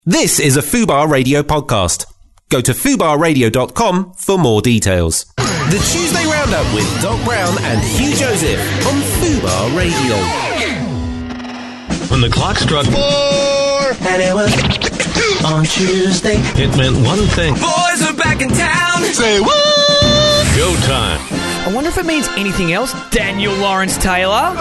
This is a Fubar Radio podcast. Go to fubarradio.com for more details. The Tuesday Roundup with Doc Brown and Hugh Joseph on Fubar Radio. When the clock struck 4 and it was on Tuesday, it meant one thing. Boys are back in town. Say what? Go time. I wonder if it means anything else. Daniel Lawrence Taylor.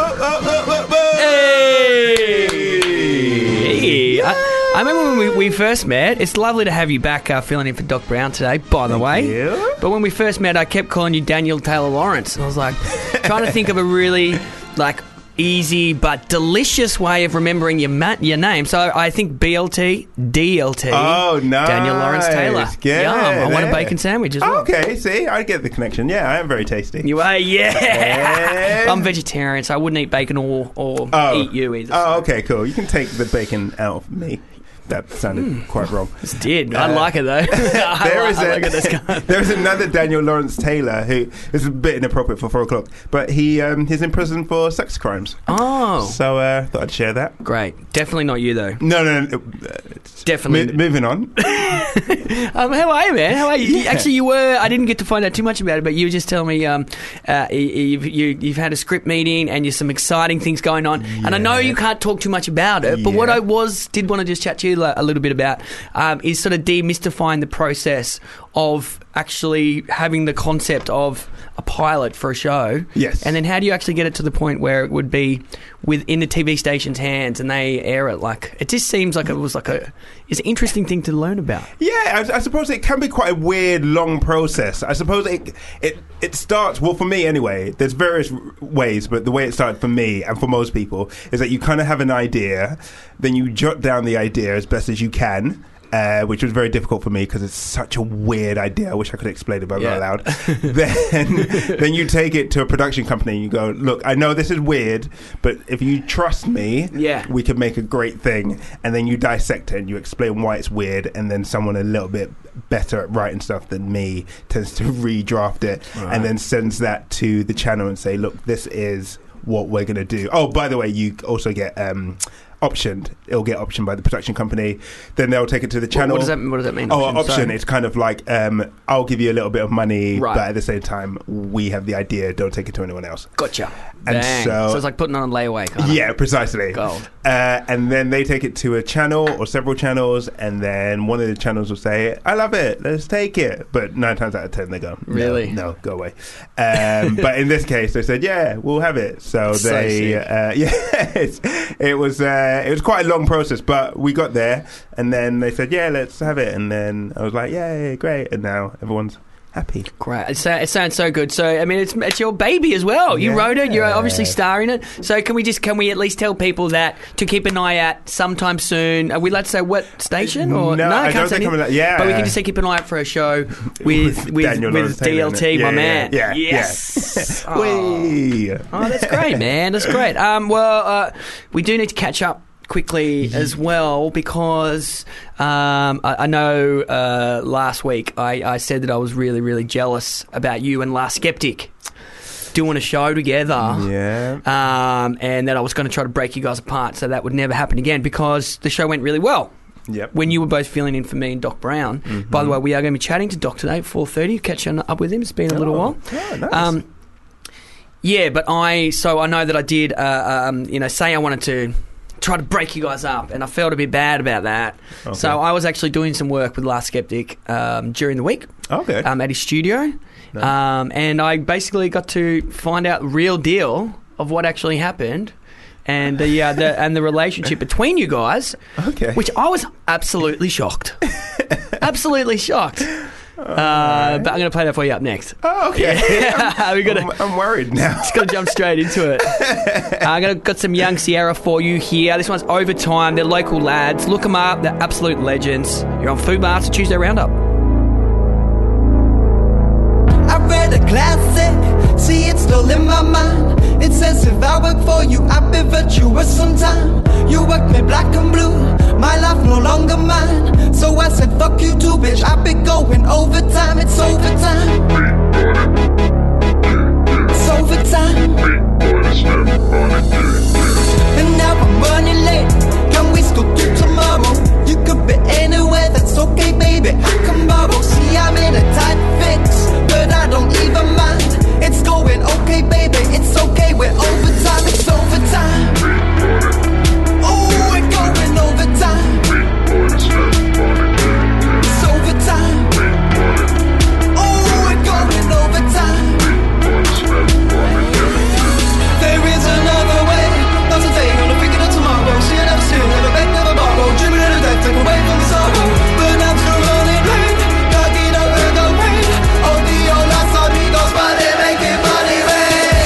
Hey. I remember when we first met. It's lovely to have you back filling in for Doc Brown today, by the way. You? But when we first met, I kept calling you Daniel Taylor Lawrence. And I was like, trying to think of a really, easy but delicious way of remembering your name. So I think BLT, DLT. Oh, nice. Daniel Lawrence Taylor. Good. Yum. I want a bacon sandwich as well. Okay, see, I get the connection. Yeah, I am very tasty. You are, yeah. Yeah. I'm vegetarian, so I wouldn't eat bacon or eat you either. Oh, okay, cool. You can take the bacon out of me. That sounded quite wrong. It did. I like it, though. There is another Daniel Lawrence Taylor who is a bit inappropriate for 4 o'clock, but he's in prison for sex crimes. Oh. So thought I'd share that. Great. Definitely not you, though. No. Definitely. Moving on. How are you, man? How are you? Yeah. Actually, you were... I didn't get to find out too much about it, but you were just telling me you've had a script meeting and there's some exciting things going on. Yeah. And I know you can't talk too much about it, but what I did want to just chat to you a little bit about is sort of demystifying the process of actually having the concept of a pilot for a show. Yes. And then how do you actually get it to the point where it would be within the TV station's hands and they air it? It just seems like it was it's an interesting thing to learn about. Yeah, I suppose it can be quite a weird, long process. I suppose it starts, well, for me anyway, there's various ways, but the way it started for me and for most people is that you kind of have an idea, then you jot down the idea as best as you can, which was very difficult for me because it's such a weird idea. I wish I could explain it, but I'm not allowed. Then you take it to a production company and you go, look, I know this is weird, but if you trust me, we can make a great thing. And then you dissect it and you explain why it's weird, and then someone a little bit better at writing stuff than me tends to redraft it and then sends that to the channel and say, look, this is what we're going to do. Oh, by the way, you also get... optioned. It'll get optioned by the production company. Then they'll take it to the channel. What does that mean? Oh, option. It's kind of like I'll give you a little bit of money, right, but at the same time, we have the idea. Don't take it to anyone else. Gotcha. And so it's like putting on a layaway. Kind of. Yeah, precisely. Gold. And then they take it to a channel or several channels, and then one of the channels will say, "I love it. Let's take it." But 9 times out of 10, they go, "Really? No, go away." But in this case, they said, "Yeah, we'll have it." So it was quite a long process, but we got there, and then they said, "Yeah, let's have it." And then I was like, "Yay, great!" And now everyone's happy. Great. It sounds so good. So, I mean, it's your baby as well. You wrote it. You're obviously starring it. So, can we at least tell people that to keep an eye out sometime soon? Are we allowed to say what station? Or no, I don't think I'm allowed. Yeah, but we can just say keep an eye out for a show with DLT, my man. Yeah. Yes. Yeah. Oh, that's great, man. That's great. We do need to catch up quickly as well, because I know last week I said that I was really, really jealous about you and Last Skeptic doing a show together, and that I was going to try to break you guys apart, so that would never happen again, because the show went really well. Yep. When you were both filling in for me and Doc Brown. Mm-hmm. By the way, we are going to be chatting to Doc today at 4:30, catching up with him. It's been a little while. Oh, nice. But I know that I did, say I wanted to try to break you guys up, and I felt a bit bad about that. Okay. So I was actually doing some work with Last Skeptic during the week at his studio. Nice. And I basically got to find out the real deal of what actually happened, and the relationship between you guys, which I was absolutely shocked. Absolutely shocked. But I'm going to play that for you up next. Oh, okay. Yeah. I'm worried now. Just got to jump straight into it. Got some Young Sierra for you here. This one's Overtime. They're local lads. Look them up. They're absolute legends. You're on Fubar. It's a Tuesday Roundup. I read a classic, see it's still in my mind. It says if I work for you, I'll be virtuous sometime. You work me black and blue, my life no longer mine. So I said fuck you too, bitch, I'll be going overtime. It's overtime. It's overtime. And now I'm running late, young and we still do tomorrow. You could be anywhere, that's okay, baby, I can borrow. See, I'm in a tight fix, but I don't even mind. It's going okay, baby, it's okay, we're overtime, it's overtime. Oh, we're going overtime. It's overtime. Oh, we're going overtime. There is another way, not today, gonna figure it tomorrow. See you never soon, never beg, never borrow. Dreaming in the day, take away from the sorrow. But I'm still running late, cocky no ego rain. Oh, the old lost amigos, but they making money rain.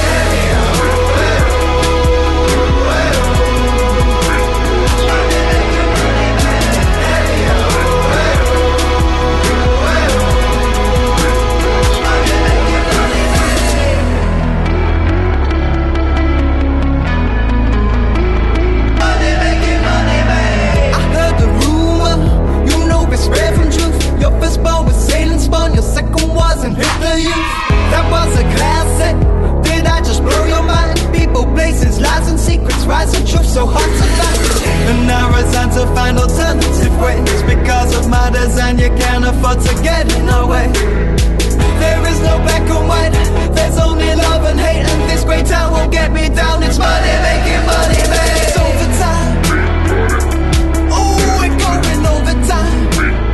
I heard the rumor, you know it's rare from truth. Your first ball was Sailing Spawn, your second wasn't Hitler Youth. That was a classic, did I just blow your mind? People, places, lies and secrets, rise and truth so hard to find. And I resign to find alternative ways. Because of my design you can't afford to get in our way. There is no black and white, there's only love and hate. And this great town won't get me down, it's money making money, babe. It's overtime. Oh, we're going overtime.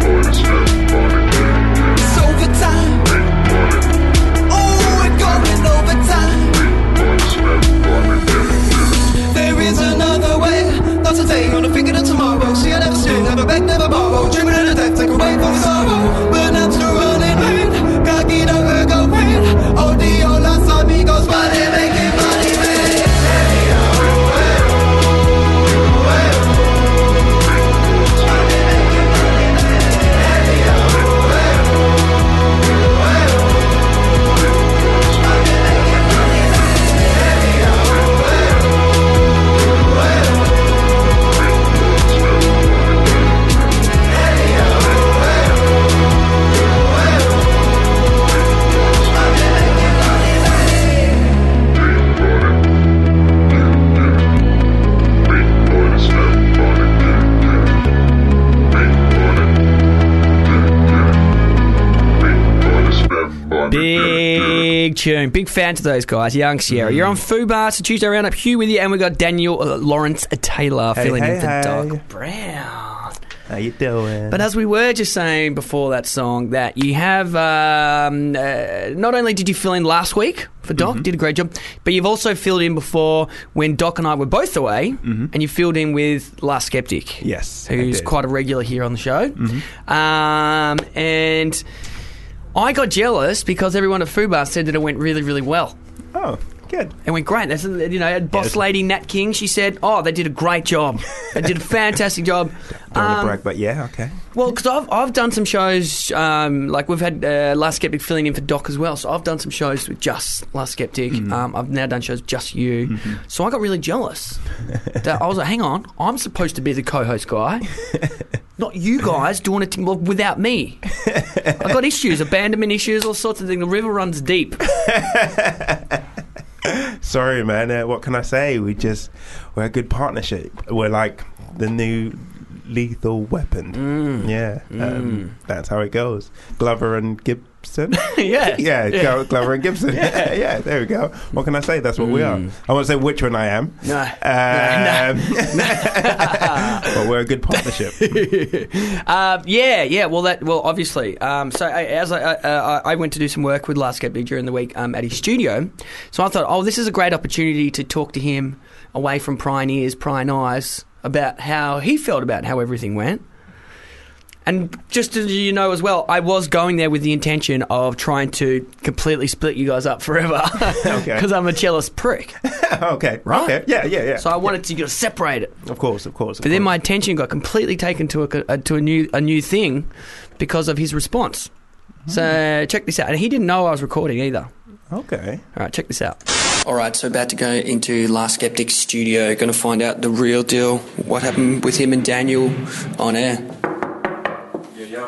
It's overtime. Oh, we're going overtime. There is another way, not today, gonna figure it tomorrow. See, I never steal, never beg, never borrow. Dreaming in the day, take away from the sorrow. But I'm still running late, cocky no ego rain. Oh, the old lost amigos, but they making money, man. Big tune. Big fan to those guys. Young Sierra. You're on Fubar. It's a Tuesday Roundup. Hugh with you. And we got Daniel Lawrence Taylor filling in for Doc Brown. How you doing? But as we were just saying before that song, that you have not only did you fill in last week for Doc, did a great job, but you've also filled in before when Doc and I were both away, and you filled in with Last Skeptic. Yes, who's quite a regular here on the show. And I got jealous because everyone at Fubar said that it went really, really well. Oh, good. It went great. That's, boss lady Nat King, she said, oh, they did a great job. They did a fantastic job. Don't want to brag, but yeah, okay. Well, because I've done some shows, like we've had Last Skeptic filling in for Doc as well, so I've done some shows with just Last Skeptic. I've now done shows with just you. So I got really jealous. That I was like, hang on, I'm supposed to be the co-host guy. Not you guys doing it without me. I've got issues, abandonment issues, all sorts of things. The river runs deep. Sorry, man. What can I say? We're a good partnership. We're like the new Lethal Weapon. That's how it goes. Glover and Gibson. Glover and Gibson. Yeah, there we go. What can I say? That's what we are. I won't say which one I am. No. But we're a good partnership. Well, obviously. So as I went to do some work with Last Skeptic during the week at his studio, so I thought, this is a great opportunity to talk to him away from prying ears, prying eyes, about how he felt about how everything went. And just as you know as well, I was going there with the intention of trying to completely split you guys up forever. Okay. Because I'm a jealous prick. Okay. Right? Okay. Yeah. So I wanted to separate it. Of course. But then my attention got completely taken to a new thing because of his response. So check this out. And he didn't know I was recording either. Okay. All right, check this out. All right, so about to go into Last Skeptic's studio. Going to find out the real deal. What happened with him and Daniel on air.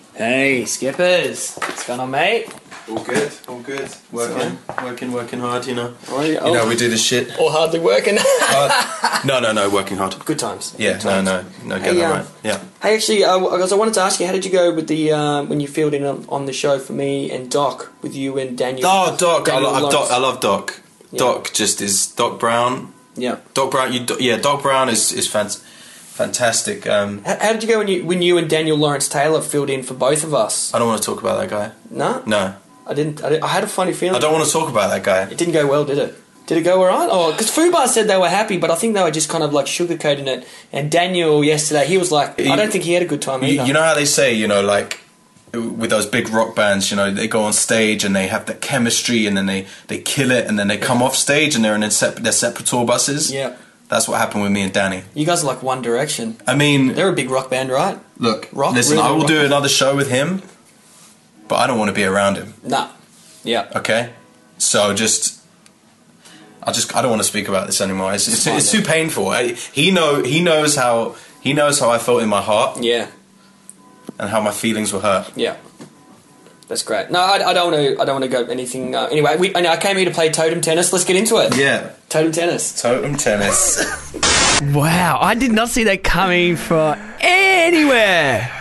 Hey, Skippers. What's going on, mate? All good. Working hard, you know. Oh, You know, we do this shit. Or hardly working. No, working hard. Good times. Yeah, no, get that right. Yeah. Hey, actually, because I wanted to ask you, how did you go with the when you filled in on the show for me and Doc, with you and Daniel? Oh, Doc. I love Doc. Yeah. Doc just is Doc Brown. Yeah. Doc Brown. Doc Brown is fantastic. How did you go when you and Daniel Lawrence Taylor filled in for both of us? I don't want to talk about that guy. No, I didn't. I had a funny feeling. I don't want to talk about that guy. It didn't go well, did it? Did it go alright? Oh, because Fubar said they were happy, but I think they were just kind of like sugarcoating it. And Daniel yesterday, he was like, I don't think he had a good time either. You know how they say, you know, like with those big rock bands, you know, they go on stage and they have that chemistry, and then they kill it, and then they come off stage and they're in their separate tour buses. Yeah. That's what happened with me and Danny. You guys are like One Direction. I mean, They're a big rock band, right? Look, Rock, listen, really I will rock. do another show with him, but I don't want to be around him. Nah. Yeah. Okay? So I don't want to speak about this anymore. It's too painful. He knows how I felt in my heart. Yeah. And how my feelings were hurt. Yeah. That's great. No, I don't want to go anything. Anyway, I came here to play totem tennis. Let's get into it. Yeah. Totem tennis. Totem tennis. Wow, I did not see that coming from anywhere.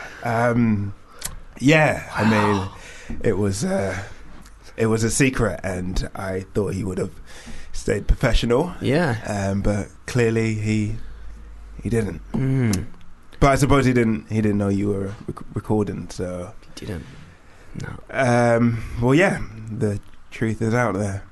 Yeah, I mean, it was a secret, and I thought he would have stayed professional. Yeah. But clearly he didn't. But I suppose he didn't know you were recording, so He didn't. No. Well, yeah, the truth is out there.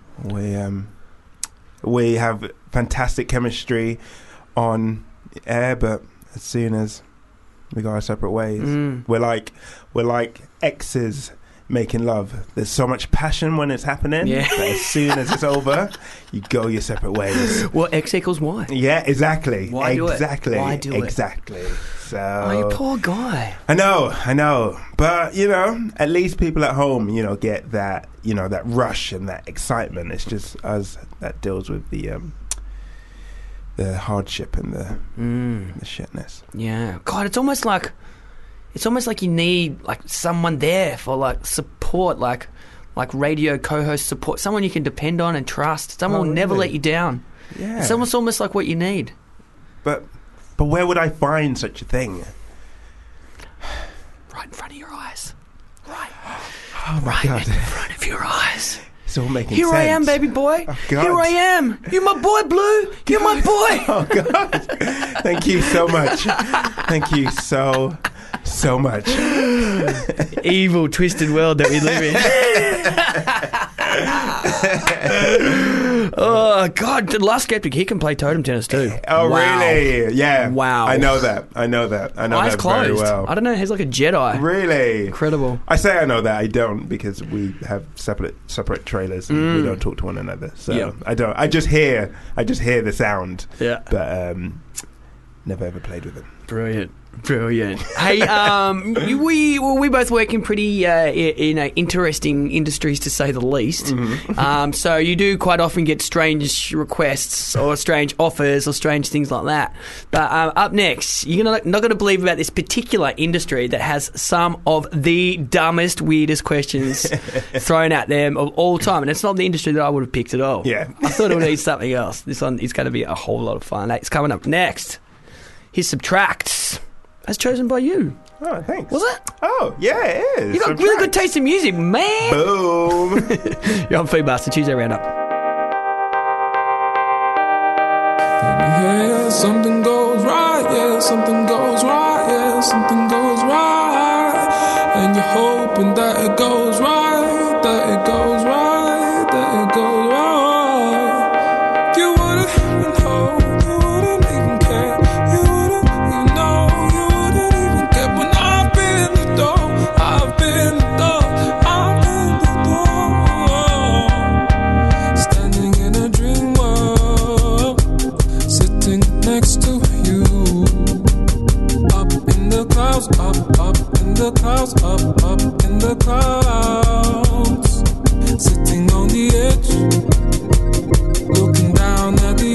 We have fantastic chemistry on air, but as soon as we go our separate ways, we're like exes making love. There's so much passion when it's happening, but as soon as it's over, you go your separate ways. Well, X equals Y. Yeah, exactly. Why do it? Exactly. Why do it? Exactly. So, Oh, you poor guy. I know. But, you know, at least people at home, you know, get that, you know, that rush and that excitement. It's just us that deals with the hardship and the shitness. Yeah. God, it's almost like you need like someone there for like support, like radio co-host support, someone you can depend on and trust. Someone will never let you down. Yeah. It's almost like what you need. But where would I find such a thing? Right in front of your eyes. Right. Oh my Right God. in front of your eyes. It's all making Here sense. I am, baby boy. Oh, God. Here I am. You're my boy, Blue. You're my boy. Oh God! Thank you so much. Thank you so much. Evil, twisted world that we live in. Oh God! The Last Skeptic, he can play totem tennis too. Oh Wow. really? Yeah. Wow. I know that. I know Eyes that closed. very well. I don't know. He's like a Jedi. Really? Incredible. I say I know that. I don't, because we have separate trailers and we don't talk to one another. So Yeah. I don't. I just hear the sound. Yeah. But never ever played with them. Brilliant. Hey, we both work in pretty interesting industries, to say the least. So you do quite often get strange requests or strange offers or strange things like that. But up next, you're not going to believe about this particular industry that has some of the dumbest, weirdest questions thrown at them of all time. And it's not the industry that I would have picked at all. Yeah. I thought it would need something else. This one is going to be a whole lot of fun. It's coming up next. Here's Subtracts. As chosen by you. Oh, thanks. Was it? Oh, yeah, it is. You got really good taste in music, man. Boom. You're on Food Bastard Tuesday Roundup. Yeah, something goes right, yeah, something goes right, yeah, something goes right. And you're hoping that it goes right, that it goes right, that it goes right. You wouldn't even hold, you wouldn't even care, you wouldn't even know, you wouldn't even get when I've been the door, I've been the door, I've been the door. Standing in a dream world, sitting next to you, up in the clouds, up in the clouds, up in the clouds, sitting on the edge, looking down at the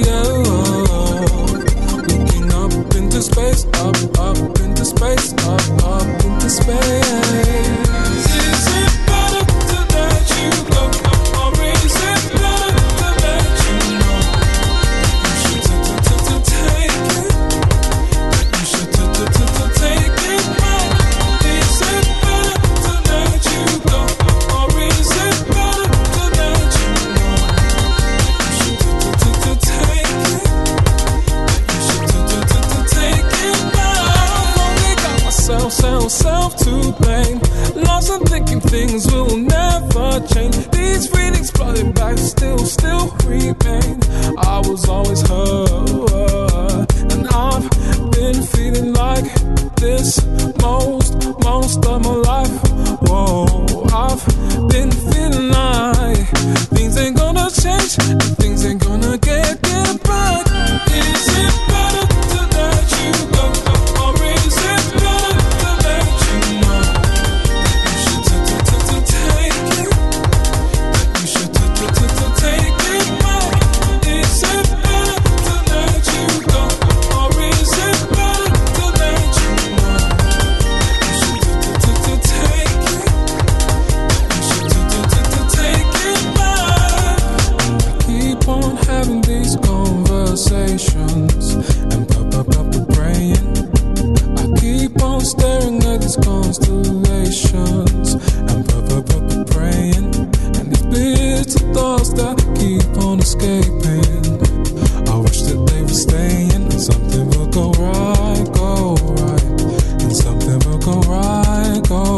earth, looking up into space, up into space, up into space. Is it better to let you go, or is it better to let you know? You should take it. You should take it back. Is it better to let you go, or is it better to let you know? You should take it. You should take it back. I've only got myself to blame. Lost and thinking things will never change. These feelings flooding back still remain. I was always hurt, and I've been feeling like this most of my life. Whoa, I've been feeling like things ain't gonna change, and things ain't gonna get back. Is it better to let you go, or is it better to let you know? You should take it. You should take it back. Is it better to let you go, or is it better to let you know? You should take it. You should take it back. Keep on having these conversations and praying. I keep on staring at these constellations and praying. And these bitter thoughts that keep on escaping. I wish that they were staying. Something will go right, and something will go right,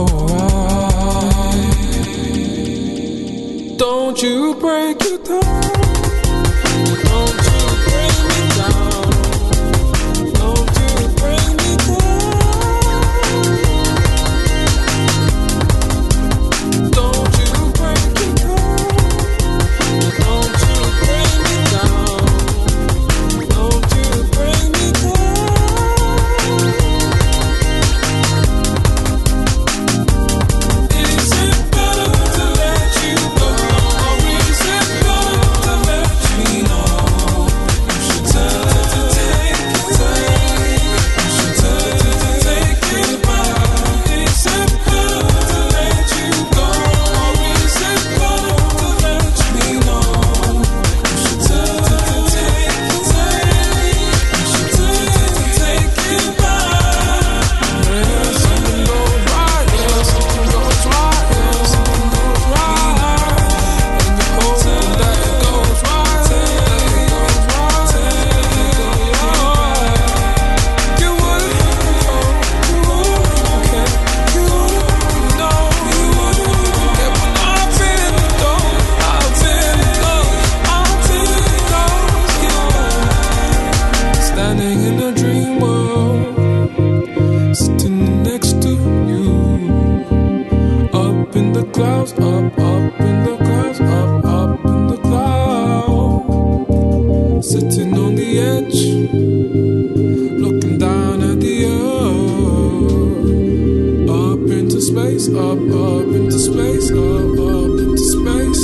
Don't you break it down. Don't you bring me down. Don't you bring me down. Don't you break it down. Don't you bring me down. Don't you bring me down. Is it better to let you go, or is it better to let me know? You should take it. You should take it back. Is it better to let you go, or is it better to let me know? You should take it. You should take it back. Yeah, something goes right. Yeah, something goes right. Yeah, something goes right. And you hope that it goes right. You wouldn't care. You wouldn't know. You wouldn't get when I've been low. I've been low. Standing in a dream world, sitting next to you, up in the clouds, up in the clouds, up in the clouds, sitting on the edge, looking down at the earth, up into space, up into space, up into space.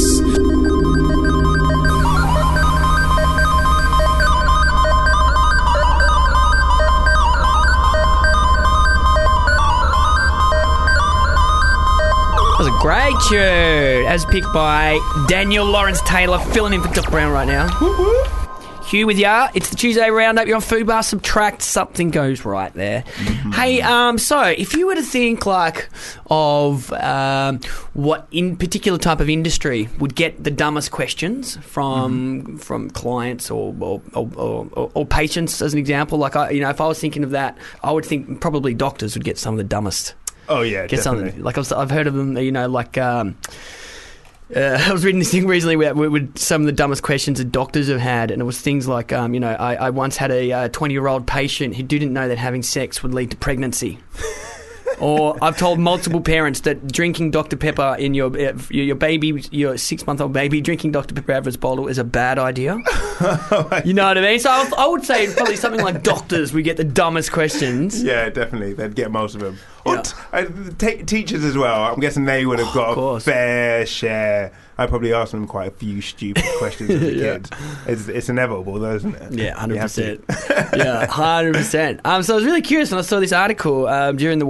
That was a great tune, as picked by Daniel Lawrence Taylor, filling in for Doc Brown right now. Hugh with ya. It's the Tuesday Roundup. You're on Food Bar. Subtract. Something goes right there. Hey, so if you were to think like of what in particular type of industry would get the dumbest questions from clients or patients, as an example, like if I was thinking of that, I would think probably doctors would get some of the dumbest. Oh yeah, Get definitely. something like I've heard of them. Like I was reading this thing recently with some of the dumbest questions that doctors have had, and it was things like, I once had a 20-year-old patient who didn't know that having sex would lead to pregnancy. Or I've told multiple parents that drinking Dr. Pepper in your baby, your 6-month-old baby, drinking Dr. Pepper out of its bottle is a bad idea. You know what I mean? So I would say probably something like doctors would get the dumbest questions. Yeah, definitely. They'd get most of them. Or Yeah. teachers as well. I'm guessing they would have got a course. fair share. I probably asked them quite a few stupid questions as a kid. It's inevitable, though, isn't it? Yeah, 100%. You have to. Yeah, 100%. So I was really curious when I saw this article during the week about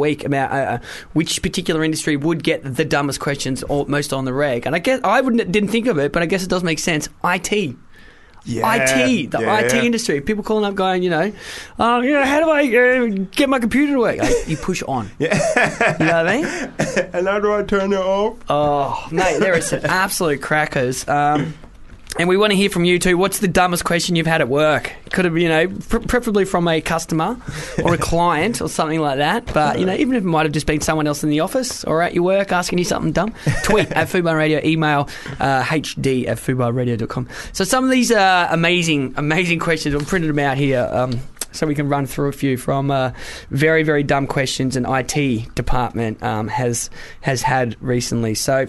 about which particular industry would get the dumbest questions or most on the reg. And I guess I didn't think of it, but I guess it does make sense. IT. Yeah, IT industry. People calling up going, how do I get my computer to work? You push on. Yeah. You know what I mean? And how do I turn it off? Oh, mate, there are some absolute crackers. And we want to hear from you too. What's the dumbest question you've had at work? Could have, preferably from a customer or a client or something like that. But, even if it might have just been someone else in the office or at your work asking you something dumb, tweet at Fubar Radio, email hd@fubarradio.com. So some of these amazing questions, I've printed them out here so we can run through a few from very, very dumb questions an IT department has had recently. So...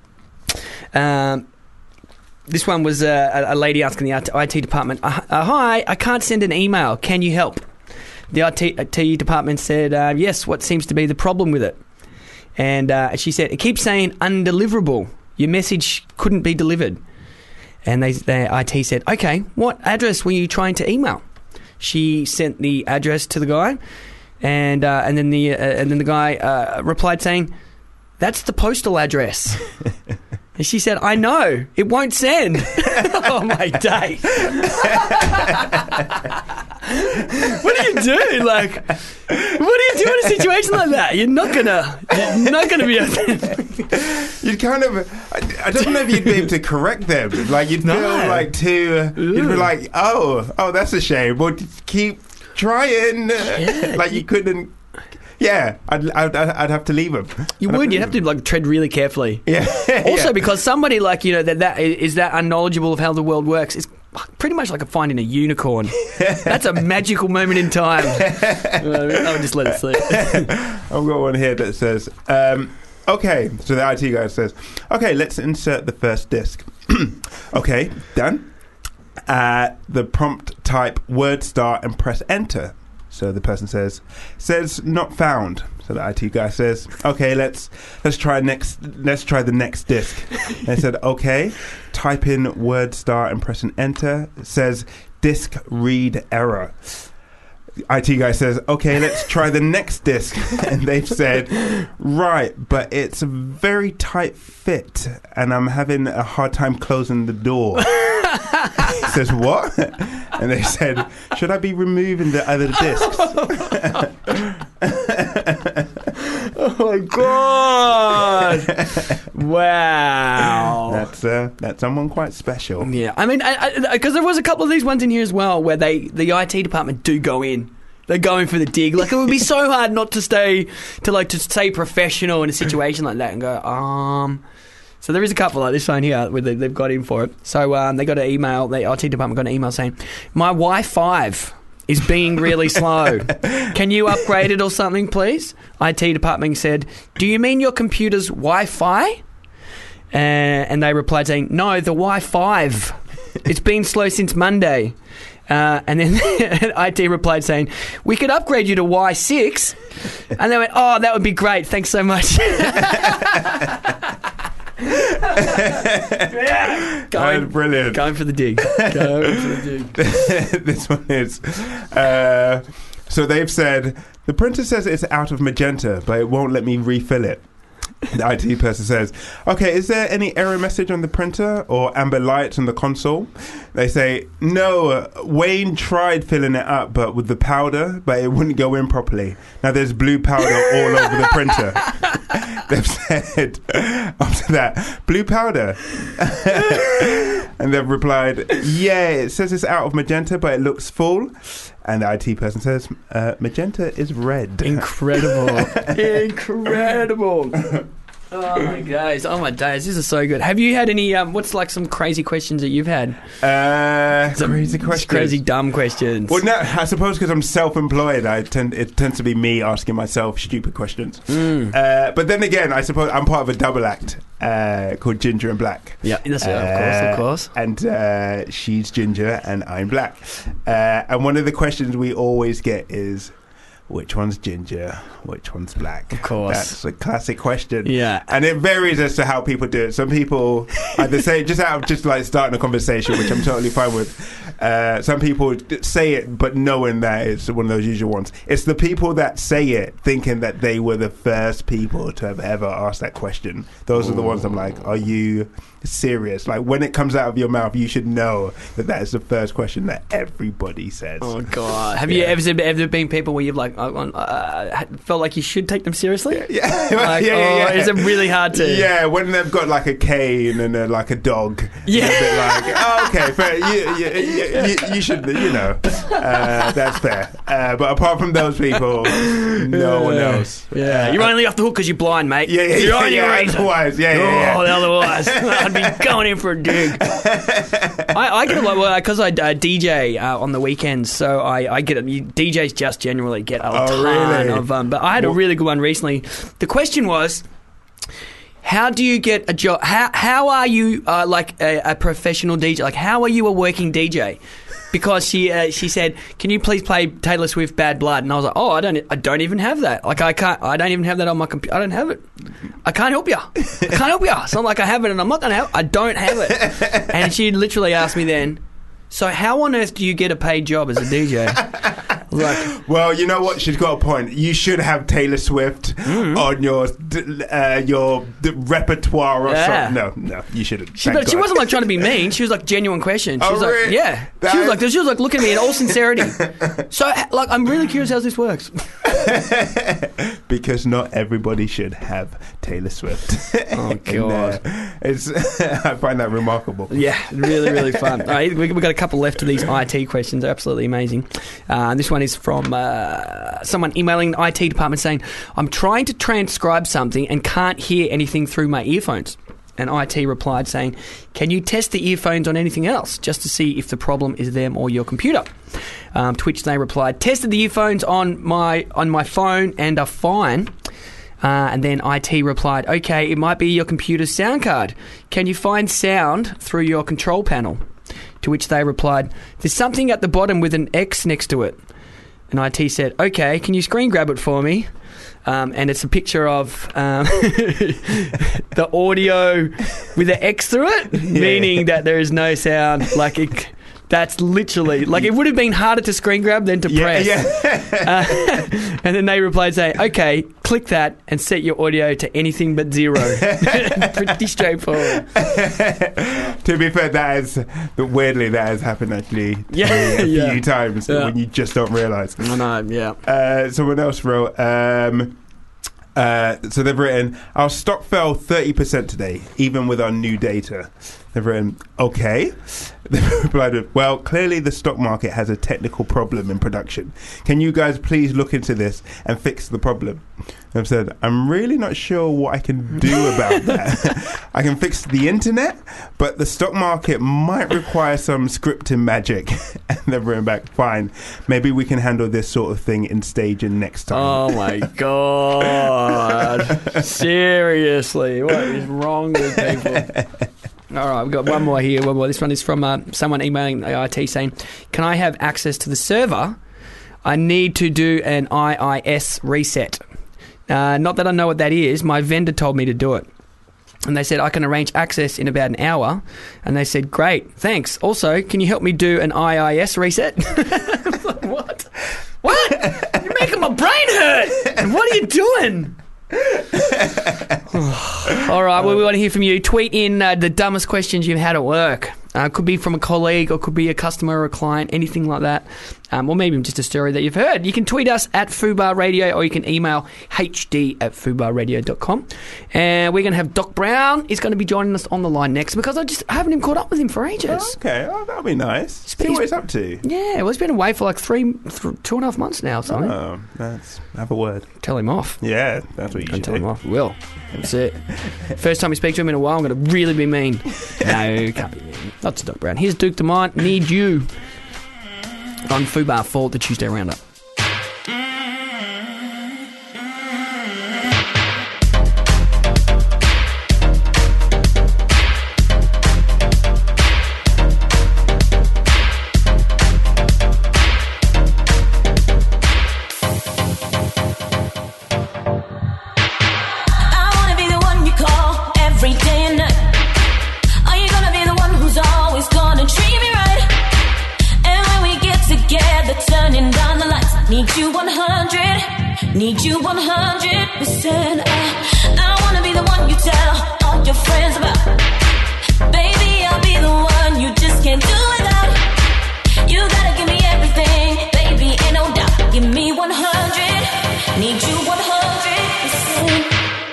this one was a lady asking the IT department, hi, I can't send an email. Can you help? The IT department said, yes, what seems to be the problem with it? And she said, it keeps saying undeliverable. Your message couldn't be delivered. And the IT said, okay, what address were you trying to email? She sent the address to the guy, and then the guy replied saying, that's the postal address. And she said, I know, it won't send. Oh, my days. What do you do? What do you do in a situation like that? You're not gonna be able to... You'd kind of... I don't know if you'd be able to correct them. You'd feel you'd be like, oh, that's a shame. Well, keep trying. Yeah. You couldn't... Yeah, I'd have to leave him. You'd have to tread really carefully. Yeah. Also, because somebody that is that unknowledgeable of how the world works is pretty much like finding a unicorn. That's a magical moment in time. I'll just let it slip. I've got one here that says, okay, so the IT guy says, okay, let's insert the first disc. Okay, done. The prompt type word start and press enter. So the person says not found. So the IT guy says, okay, let's try the next disc. And I said, okay, type in word start and press an enter. It says disk read error. IT guy says, okay, let's try the next disc. And they've said, right, but it's a very tight fit and I'm having a hard time closing the door. He says, what? And they said, should I be removing the other discs? Oh my God. Wow. That's someone quite special. Yeah, I mean, because there was a couple of these ones in here as well where the IT department do go in. They're going for the dig. It would be so hard not to stay professional in a situation like that and go, So there is a couple like this one here where they've got in for it. So they got an email, the IT department got an email saying, my Wi-Fi is being really slow. Can you upgrade it or something, please? IT department said, do you mean your computer's Wi-Fi? And they replied saying, no, the Wi-Fi. It's been slow since Monday. And then IT replied saying, we could upgrade you to Y6. And they went, oh, that would be great. Thanks so much. Brilliant. Going for the dig. This one is so they've said the printer says it's out of magenta but it won't let me refill it. The IT person says, okay, is there any error message on the printer or amber lights on the console? They say, no, Wayne tried filling it up but with the powder, but it wouldn't go in properly. Now there's blue powder all over the printer. They've said, after that, blue powder. And they've replied, yeah, it says it's out of magenta but it looks full. And the IT person says, magenta is red. Incredible. Incredible. Oh my days. This is so good. Have you had any, what's some crazy questions that you've had? Crazy questions. Crazy dumb questions. Well, no, I suppose because I'm self-employed, it tends to be me asking myself stupid questions. But then again, I suppose I'm part of a double act called Ginger and Black. Yeah, that's of course. And she's Ginger and I'm Black. And one of the questions we always get is, which one's ginger, which one's black? Of course. That's a classic question. Yeah. And it varies as to how people do it. Some people either say, just out of just like starting a conversation, which I'm totally fine with. Some people say it, but knowing that it's one of those usual ones. It's the people that say it thinking that they were the first people to have ever asked that question. Those are the ones I'm like, are you serious? Like, when it comes out of your mouth, you should know that that is the first question that everybody says. Oh God! Have you ever been people where you've like felt like you should take them seriously? Yeah. Like, yeah. Is it really hard to? Yeah, when they've got like a cane and like a dog. Yeah. They're a bit like, oh, okay, fair. You should, that's fair. But apart from those people, no one else. Yeah, you're only off the hook because you're blind, mate. Yeah. You're on your razor. Otherwise, yeah. Otherwise, I'd be going in for a dig. I get a lot because I DJ on the weekends, so I get it. DJs just generally get a ton of but I had a really good one recently. The question was, how do you get a job? How are you like a professional DJ? Like, how are you a working DJ? Because she said, "Can you please play Taylor Swift Bad Blood?" And I was like, "Oh, I don't even have that. Like, I don't even have that on my computer. I don't have it. I can't help you. So I'm like, I have it, and I'm not gonna help. I don't have it." And she literally asked me then, "So how on earth do you get a paid job as a DJ?" Like, well, you know what? She's got a point. You should have Taylor Swift on your repertoire or something. No, you shouldn't. She wasn't like trying to be mean. She was like genuine question. She was like, really? yeah. She was like looking at me in all sincerity. So, like, I'm really curious how this works. Because not everybody should have Taylor Swift. Oh God, I find that remarkable. Yeah, really, really fun. All right, we've got a couple left of these IT questions. They're absolutely amazing. This one is from someone emailing the IT department saying, "I'm trying to transcribe something and can't hear anything through my earphones." And IT replied saying, "Can you test the earphones on anything else just to see if the problem is them or your computer?" To which they replied, "Tested the earphones on my phone and are fine." And then IT replied, "Okay, it might be your computer's sound card. Can you find sound through your control panel?" To which they replied, "There's something at the bottom with an X next to it." And IT said, "Okay, can you screen grab it for me?" And it's a picture of the audio with an X through it, meaning that there is no sound. Like, that's literally, like, it would have been harder to screen grab than to press. Yeah. And then they replied saying, "Okay, click that and set your audio to anything but 0. Pretty straightforward. To be fair, weirdly, that has happened actually a few times when you just don't realise. I know, yeah. Someone else wrote, so they've written, "Our stock fell 30% today, even with our new data." They've written, "Okay." They've replied with, "Well, clearly the stock market has a technical problem in production. Can you guys please look into this and fix the problem?" I've said, "I'm really not sure what I can do about that. I can fix the internet, but the stock market might require some scripting magic." And they've written back, "Fine, maybe we can handle this sort of thing in staging next time." Oh my God. Seriously, what is wrong with people? All right, we've got one more here. This one is from someone emailing IT saying, "Can I have access to the server? I need to do an IIS reset. Not that I know what that is. My vendor told me to do it." And they said, "I can arrange access in about an hour." And they said, "Great, thanks. Also, can you help me do an IIS reset?" I was like, what? You're making my brain hurt. What are you doing? All right, well, we want to hear from you. Tweet in the dumbest questions you've had at work. Could be from a colleague, or could be a customer or a client, anything like that. Or maybe just a story that you've heard. You can tweet us at Fubar Radio, or you can email hd@fubarradio.com. And we're going to have Doc Brown. He's going to be joining us on the line next, because I haven't even caught up with him for ages. Oh, okay, that'll be nice. See what he's up to. Yeah, well, he's been away for like 2.5 months now. Something. Oh, have a word. Tell him off. Yeah, that's what you should tell do. him off. Will. That's it. First time we speak to him in a while, I'm going to really be mean. No, can't be mean. Not to Doc Brown. Here's Duke Dumont, "Need You," on Fubar for the Tuesday Roundup. every day and night? Are you gonna be the one who's always gonna treat me right? And when we get together, turning down the lights, need you 100, need you 100%. I wanna be the one you tell all your friends about. Baby, I'll be the one you just can't do without. You gotta give me everything, baby, ain't no doubt. Give me 100, need you 100%.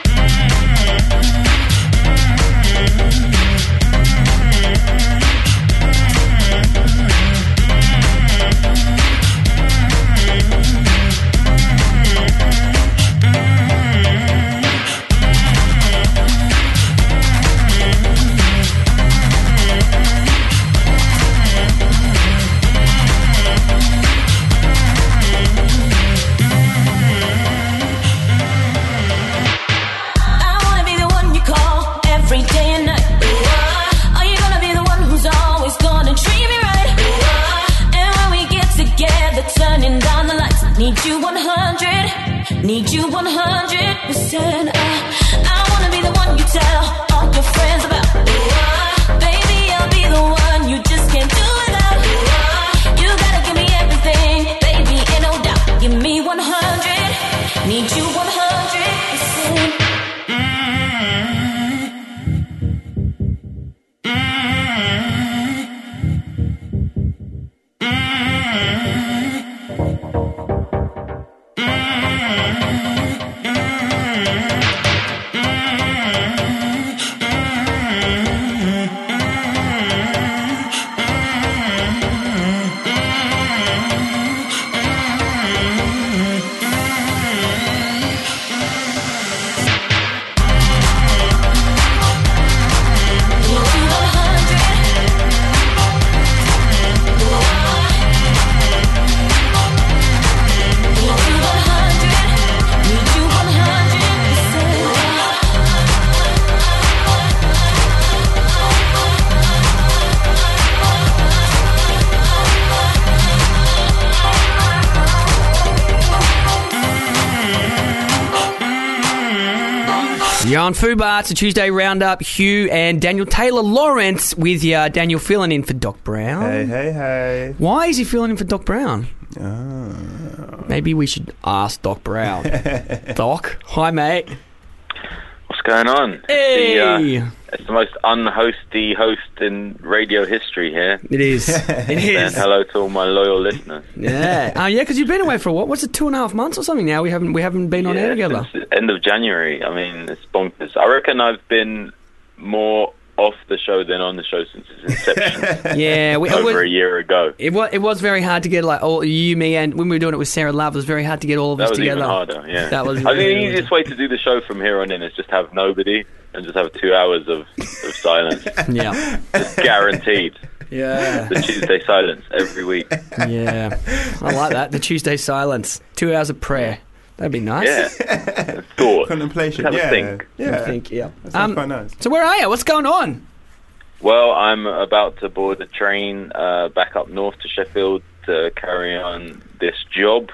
Need you 100, need you 100%. I wanna be the one you tell all your friends about. Baby, I'll be the one you just can't do without. You gotta give me everything, baby, ain't no doubt. Give me 100, need you 100%. You're on Fubar. It's a Tuesday roundup. Hugh and Daniel Taylor Lawrence with you. Daniel filling in for Doc Brown. Hey. Why is he filling in for Doc Brown? Maybe we should ask Doc Brown. Doc, hi mate. What's going on? Hey! It's the most unhosty host in radio history here. It is. It is. And hello to all my loyal listeners. Yeah. Yeah, because you've been away for a while. What's it, 2.5 months or something now? We haven't been on air together. Since the end of January. I mean, it's bonkers. I reckon I've been more off the show than on the show since its inception. Yeah, over a year ago. It was very hard to get like all you, me, and when we were doing it with Sarah Love, it was very hard to get all of us together. That was even harder. Yeah, that was. I think the easiest way to do the show from here on in is just have nobody and just have 2 hours of silence. Yeah, just guaranteed. Yeah, the Tuesday silence every week. Yeah, I like that. The Tuesday silence, 2 hours of prayer. That'd be nice. Yeah. Thought. Contemplation. Have a think. Yeah. That sounds quite nice. So where are you? What's going on? Well, I'm about to board a train back up north to Sheffield to carry on this job.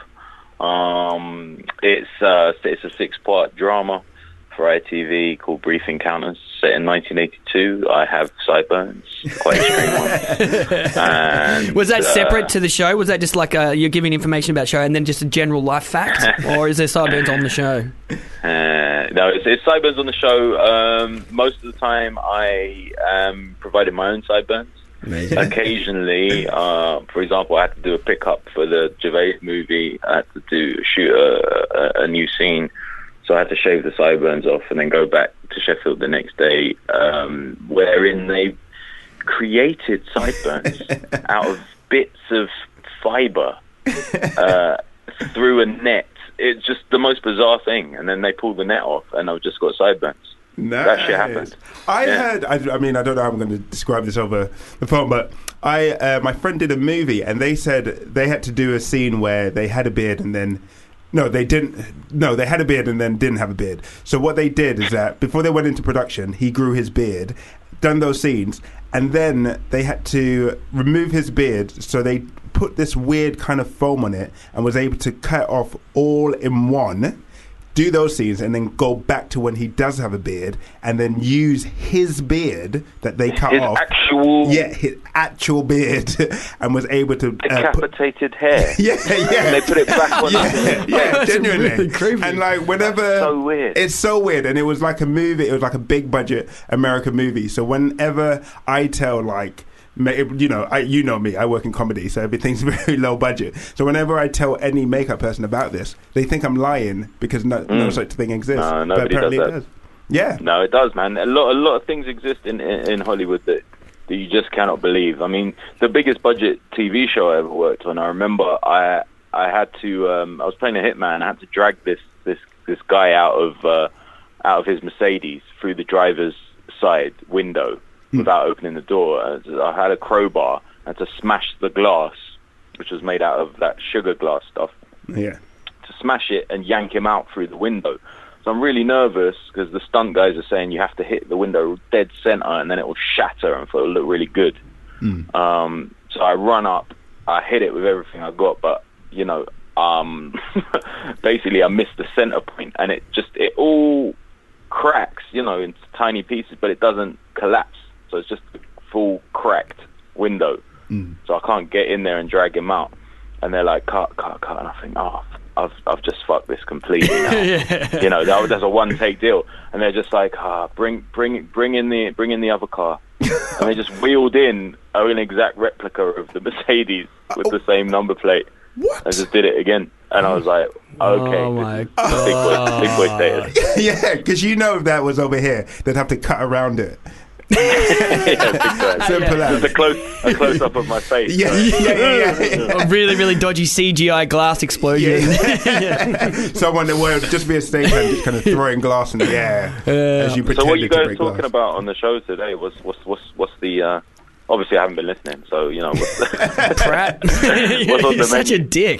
It's a 6-part drama for ITV called Brief Encounters, set in 1982. I have sideburns, quite extreme ones. And, was that separate to the show? Was that just like you're giving information about the show and then just a general life fact? Or is there sideburns on the show? No, it's sideburns on the show. Most of the time I am providing my own sideburns. Amazing. Occasionally, for example, I had to do a pickup for the Gervais movie. I had to shoot a new scene. So I had to shave the sideburns off and then go back to Sheffield the next day, wherein they created sideburns out of bits of fibre through a net. It's just the most bizarre thing. And then they pulled the net off and I've just got sideburns. Nice. That shit happened. I heard, I mean, I don't know how I'm going to describe this over the phone, but my friend did a movie and they said they had to do a scene where they had a beard and then... No, they didn't. No, they had a beard and then didn't have a beard. So what they did is that before they went into production, he grew his beard, done those scenes, and then they had to remove his beard. So they put this weird kind of foam on it and was able to cut off all in one, do those scenes and then go back to when he does have a beard and then use his beard that they cut off. His actual beard, and was able to decapitated hair. Yeah. And they put it back on. Yeah, genuinely. Really creepy. And like whenever, so weird. It's so weird, and it was like a movie. It was like a big budget American movie. So whenever I tell like. You know me, I work in comedy, so everything's very low budget. So whenever I tell any makeup person about this, they think I'm lying because no such thing exists. No, but nobody apparently does it does. Yeah. No, it does, man. A lot of things exist in Hollywood that you just cannot believe. I mean, the biggest budget TV show I ever worked on, I remember I had to I was playing a hitman. I had to drag this guy out of his Mercedes through the driver's side window without opening the door. I had a crowbar. I had to smash the glass, which was made out of that sugar glass stuff. Yeah. To smash it and yank him out through the window. So I'm really nervous because the stunt guys are saying you have to hit the window dead center and then it will shatter and it'll look really good. So I run up, I hit it with everything I got, but basically I missed the center point and it all cracks, into tiny pieces, but it doesn't collapse. So it's just a full cracked window. So I can't get in there and drag him out. And they're like, cut. And I think, I've just fucked this completely now. That's a one take deal. And they're just like, bring in the other car. And they just wheeled in an exact replica of the Mercedes with the same number plate. What? I just did it again. And I was like, okay, oh my big boy status. Yeah, because if that was over here, they'd have to cut around it. Simple as. Just a close up of my face. Yeah. A really, really dodgy CGI glass explosion. Someone that would just be a stagehand just kind of throwing glass in the air as you pretended to break glass. So what you guys talking about on the show today? What's the obviously I haven't been listening, so what's the Pratt. You're such a dick.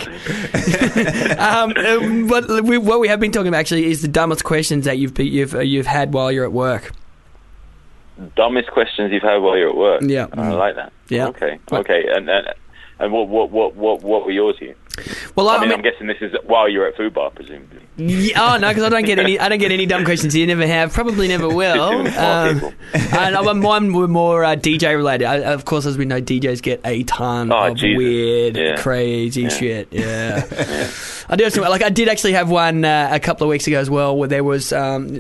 What we have been talking about actually is the dumbest questions that you've had while you're at work. Dumbest questions you've had while you're at work. Yeah, I like that. Yeah. Okay. And what were yours here? Well, I mean, I'm guessing this is while you're at Fubar, presumably. Yeah, no, because I don't get any dumb questions here. Never have, probably never will. And mine were more DJ related. Of course, as we know, DJs get a ton of weird, crazy shit. Yeah. I did actually have one a couple of weeks ago as well, where there was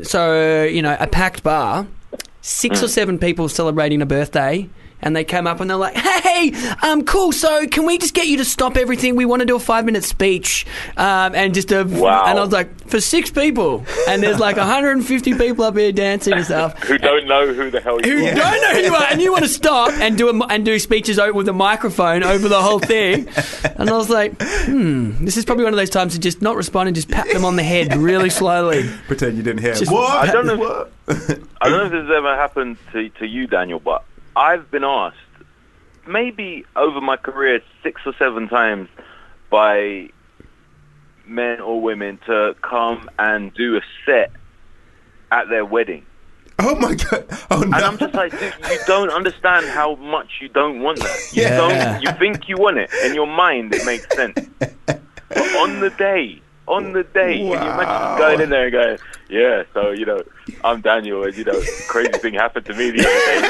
a packed bar. 6 or 7 people celebrating a birthday, and they came up and they're like, hey, cool, so can we just get you to stop everything? We want to do a 5-minute speech. And I was like, for 6 people. And there's like 150 people up here dancing and stuff. Who don't know who the hell you are. Who don't know who you are. And you want to stop and do speeches with a microphone over the whole thing. And I was like, this is probably one of those times to just not respond and just pat them on the head really slowly. Pretend you didn't hear. I don't know if this has ever happened to you, Daniel, but I've been asked, maybe over my career 6 or 7 times by men or women to come and do a set at their wedding. Oh my God! Oh no! And I'm just like, dude, you don't understand how much you don't want that. You think you want it in your mind. It makes sense, but on the day, and you imagine going in there and going, yeah, so I'm Daniel, and crazy thing happened to me the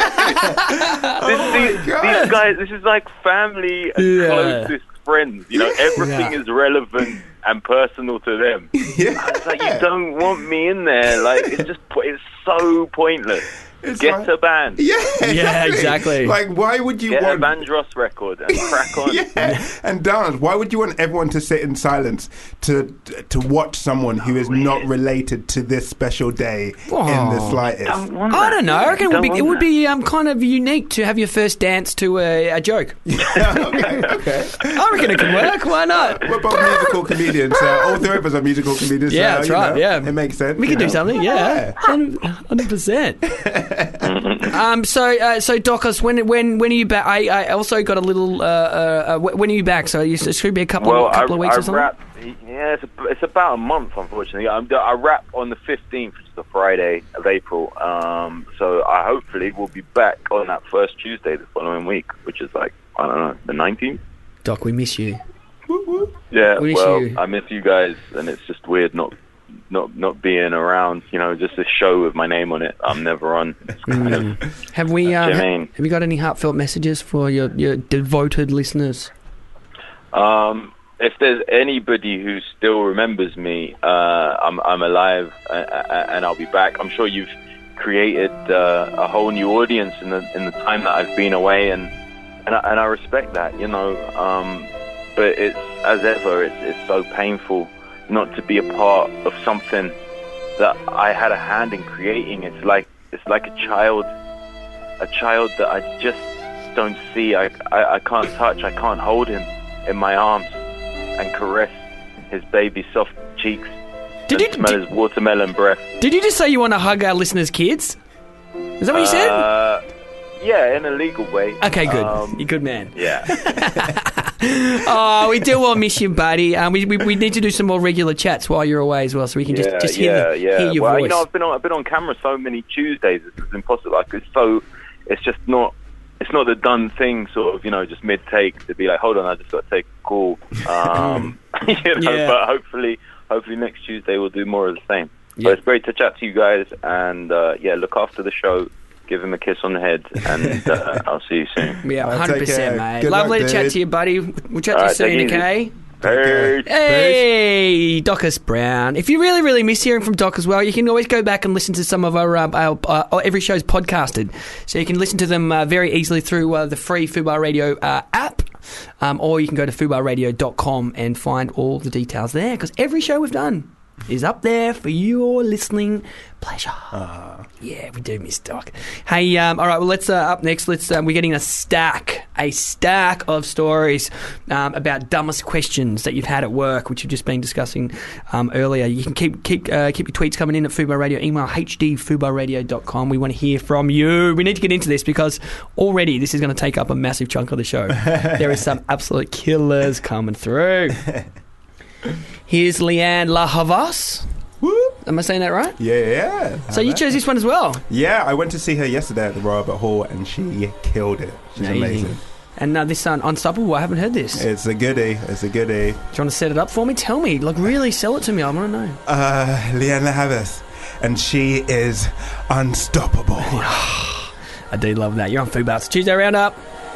other day. These guys, this is like family and closest friends. Everything is relevant and personal to them. It's like, you don't want me in there. Like, it's so pointless. Get a band. Yeah, exactly. Like, why would you want a Vandross record and crack on? And dance. Why would you want everyone to sit in silence to watch someone who is not related to this special day in the slightest? I don't know. I reckon it would be kind of unique to have your first dance to a joke. Okay. I reckon it can work. Why not? We're both musical comedians. All 3 of us are musical comedians. Yeah, that's right. Yeah, it makes sense. We can do something. Yeah, 100%. So Docos, when are you back? I also got a little. When are you back? So it should be a couple of weeks or something. It's about a month, unfortunately. I wrap on the 15th, which is the Friday of April. So I hopefully will be back on that first Tuesday the following week, which is like, I don't know, the 19th. Doc, we miss you. Yeah, we miss you. I miss you guys, and it's just weird not not being around, just a show with my name on it. I'm never on. It's kind of, have you got any heartfelt messages for your devoted listeners? If there's anybody who still remembers me, I'm alive and I'll be back. I'm sure you've created a whole new audience in the time that I've been away, and I respect that, but it's, as ever, it's so painful not to be a part of something that I had a hand in creating. It's like a child that I just don't see. I can't touch, I can't hold him in my arms and caress his baby soft cheeks and smell his watermelon breath. Did you just say you want to hug our listeners' kids? Is that what you said? Yeah, in a legal way. Okay, good. You're a good man. Yeah. Oh, we do all miss you, buddy. We need to do some more regular chats while you're away as well, so we can just hear your voice. I've been on camera so many Tuesdays. It's impossible. Like it's just not. It's not the done thing, sort of, just mid-take to be like, hold on, I just got to take a call. But hopefully next Tuesday we'll do more of the same. Yeah. But it's great to chat to you guys, and look after the show, give him a kiss on the head, and I'll see you soon. Yeah, 100%, mate. Lovely to chat to you, buddy. We'll chat to you soon, okay? Hey, Docus Brown. If you really, really miss hearing from Doc as well, you can always go back and listen to some of our every show's podcasted. So you can listen to them very easily through the free Fubar Radio app, or you can go to fubarradio.com and find all the details there, because every show we've done is up there for your listening pleasure. Yeah, we do miss Doc. Hey, all right, well, let's up next. We're getting a stack of stories about dumbest questions that you've had at work, which you've just been discussing earlier. You can keep your tweets coming in at Fubar Radio. Email hd@fubarradio.com. We want to hear from you. We need to get into this because already this is going to take up a massive chunk of the show. There is some absolute killers coming through. Here's Leanne La Havas. Woo. Am I saying that right? Yeah. So you chose this one as well? Yeah, I went to see her yesterday at the Royal Albert Hall, and she killed it. She's amazing. And this Unstoppable, I haven't heard this. It's a goodie. Do you want to set it up for me? Tell me. Really sell it to me. I want to know. Leanne La Havas, and she is unstoppable. I do love that. You're on Fubar. It's Tuesday Roundup.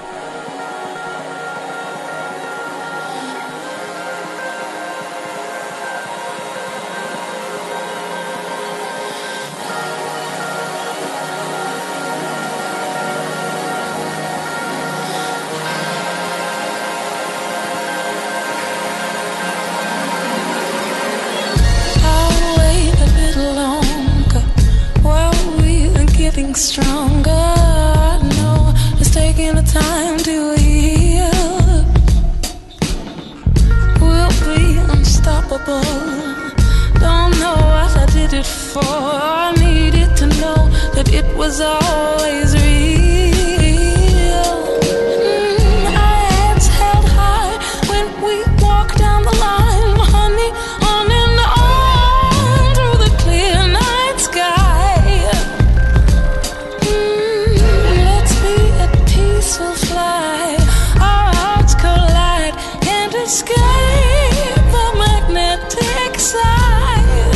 Stronger, no, it's taking the time to heal. We'll be unstoppable. Don't know what I did it for. I needed to know that it was always real. Our heads held high when we walked down the line, honey, on and on through the clear night sky. We'll fly, our hearts collide, can't escape the magnetic side.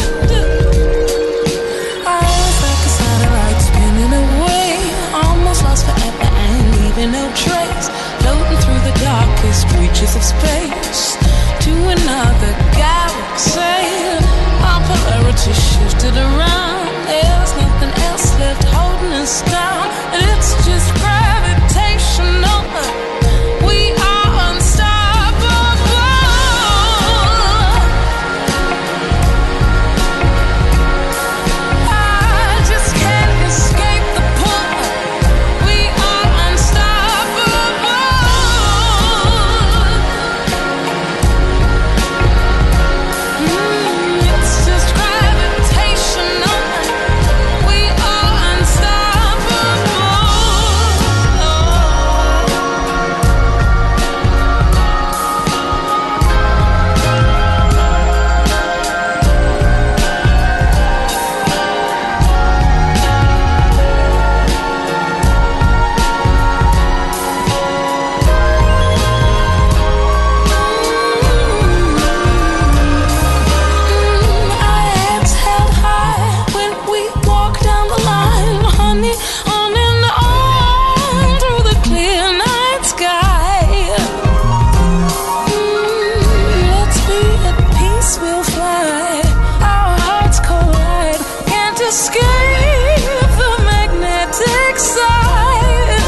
I was like a satellite spinning away, almost lost forever and leaving no trace, floating through the darkest reaches of space to another galaxy. Our polarity shifted around, there's nothing else left holding us down, and it's just gravitational. We are unstoppable. I just can't escape the pull. We are unstoppable. It's just gravitational. We are unstoppable. escape the magnetic side.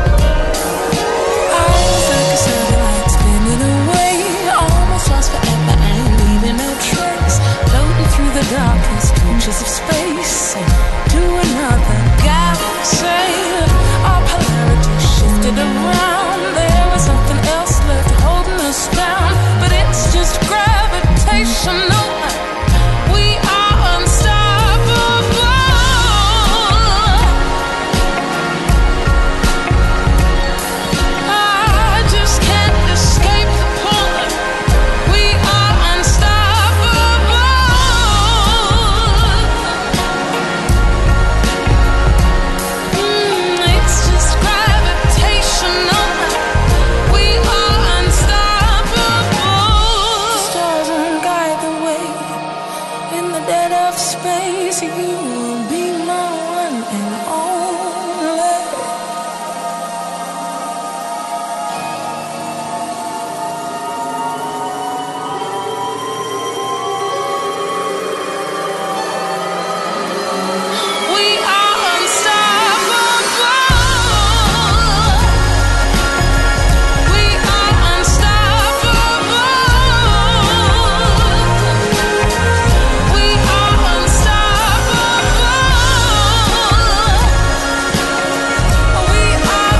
I was like a satellite spinning away, almost lost forever and leaving no trace, floating through the darkest reaches of space to another galaxy. Our polarity shifted around, there was nothing else left holding us down, but it's just gravitational. We are unstoppable. I just can't escape the pull. We are unstoppable. It's just gravitational. We are unstoppable. Stars won't guide the way. In the dead of space, you will be my one and only. We are unstoppable. We are unstoppable. We are unstoppable. We are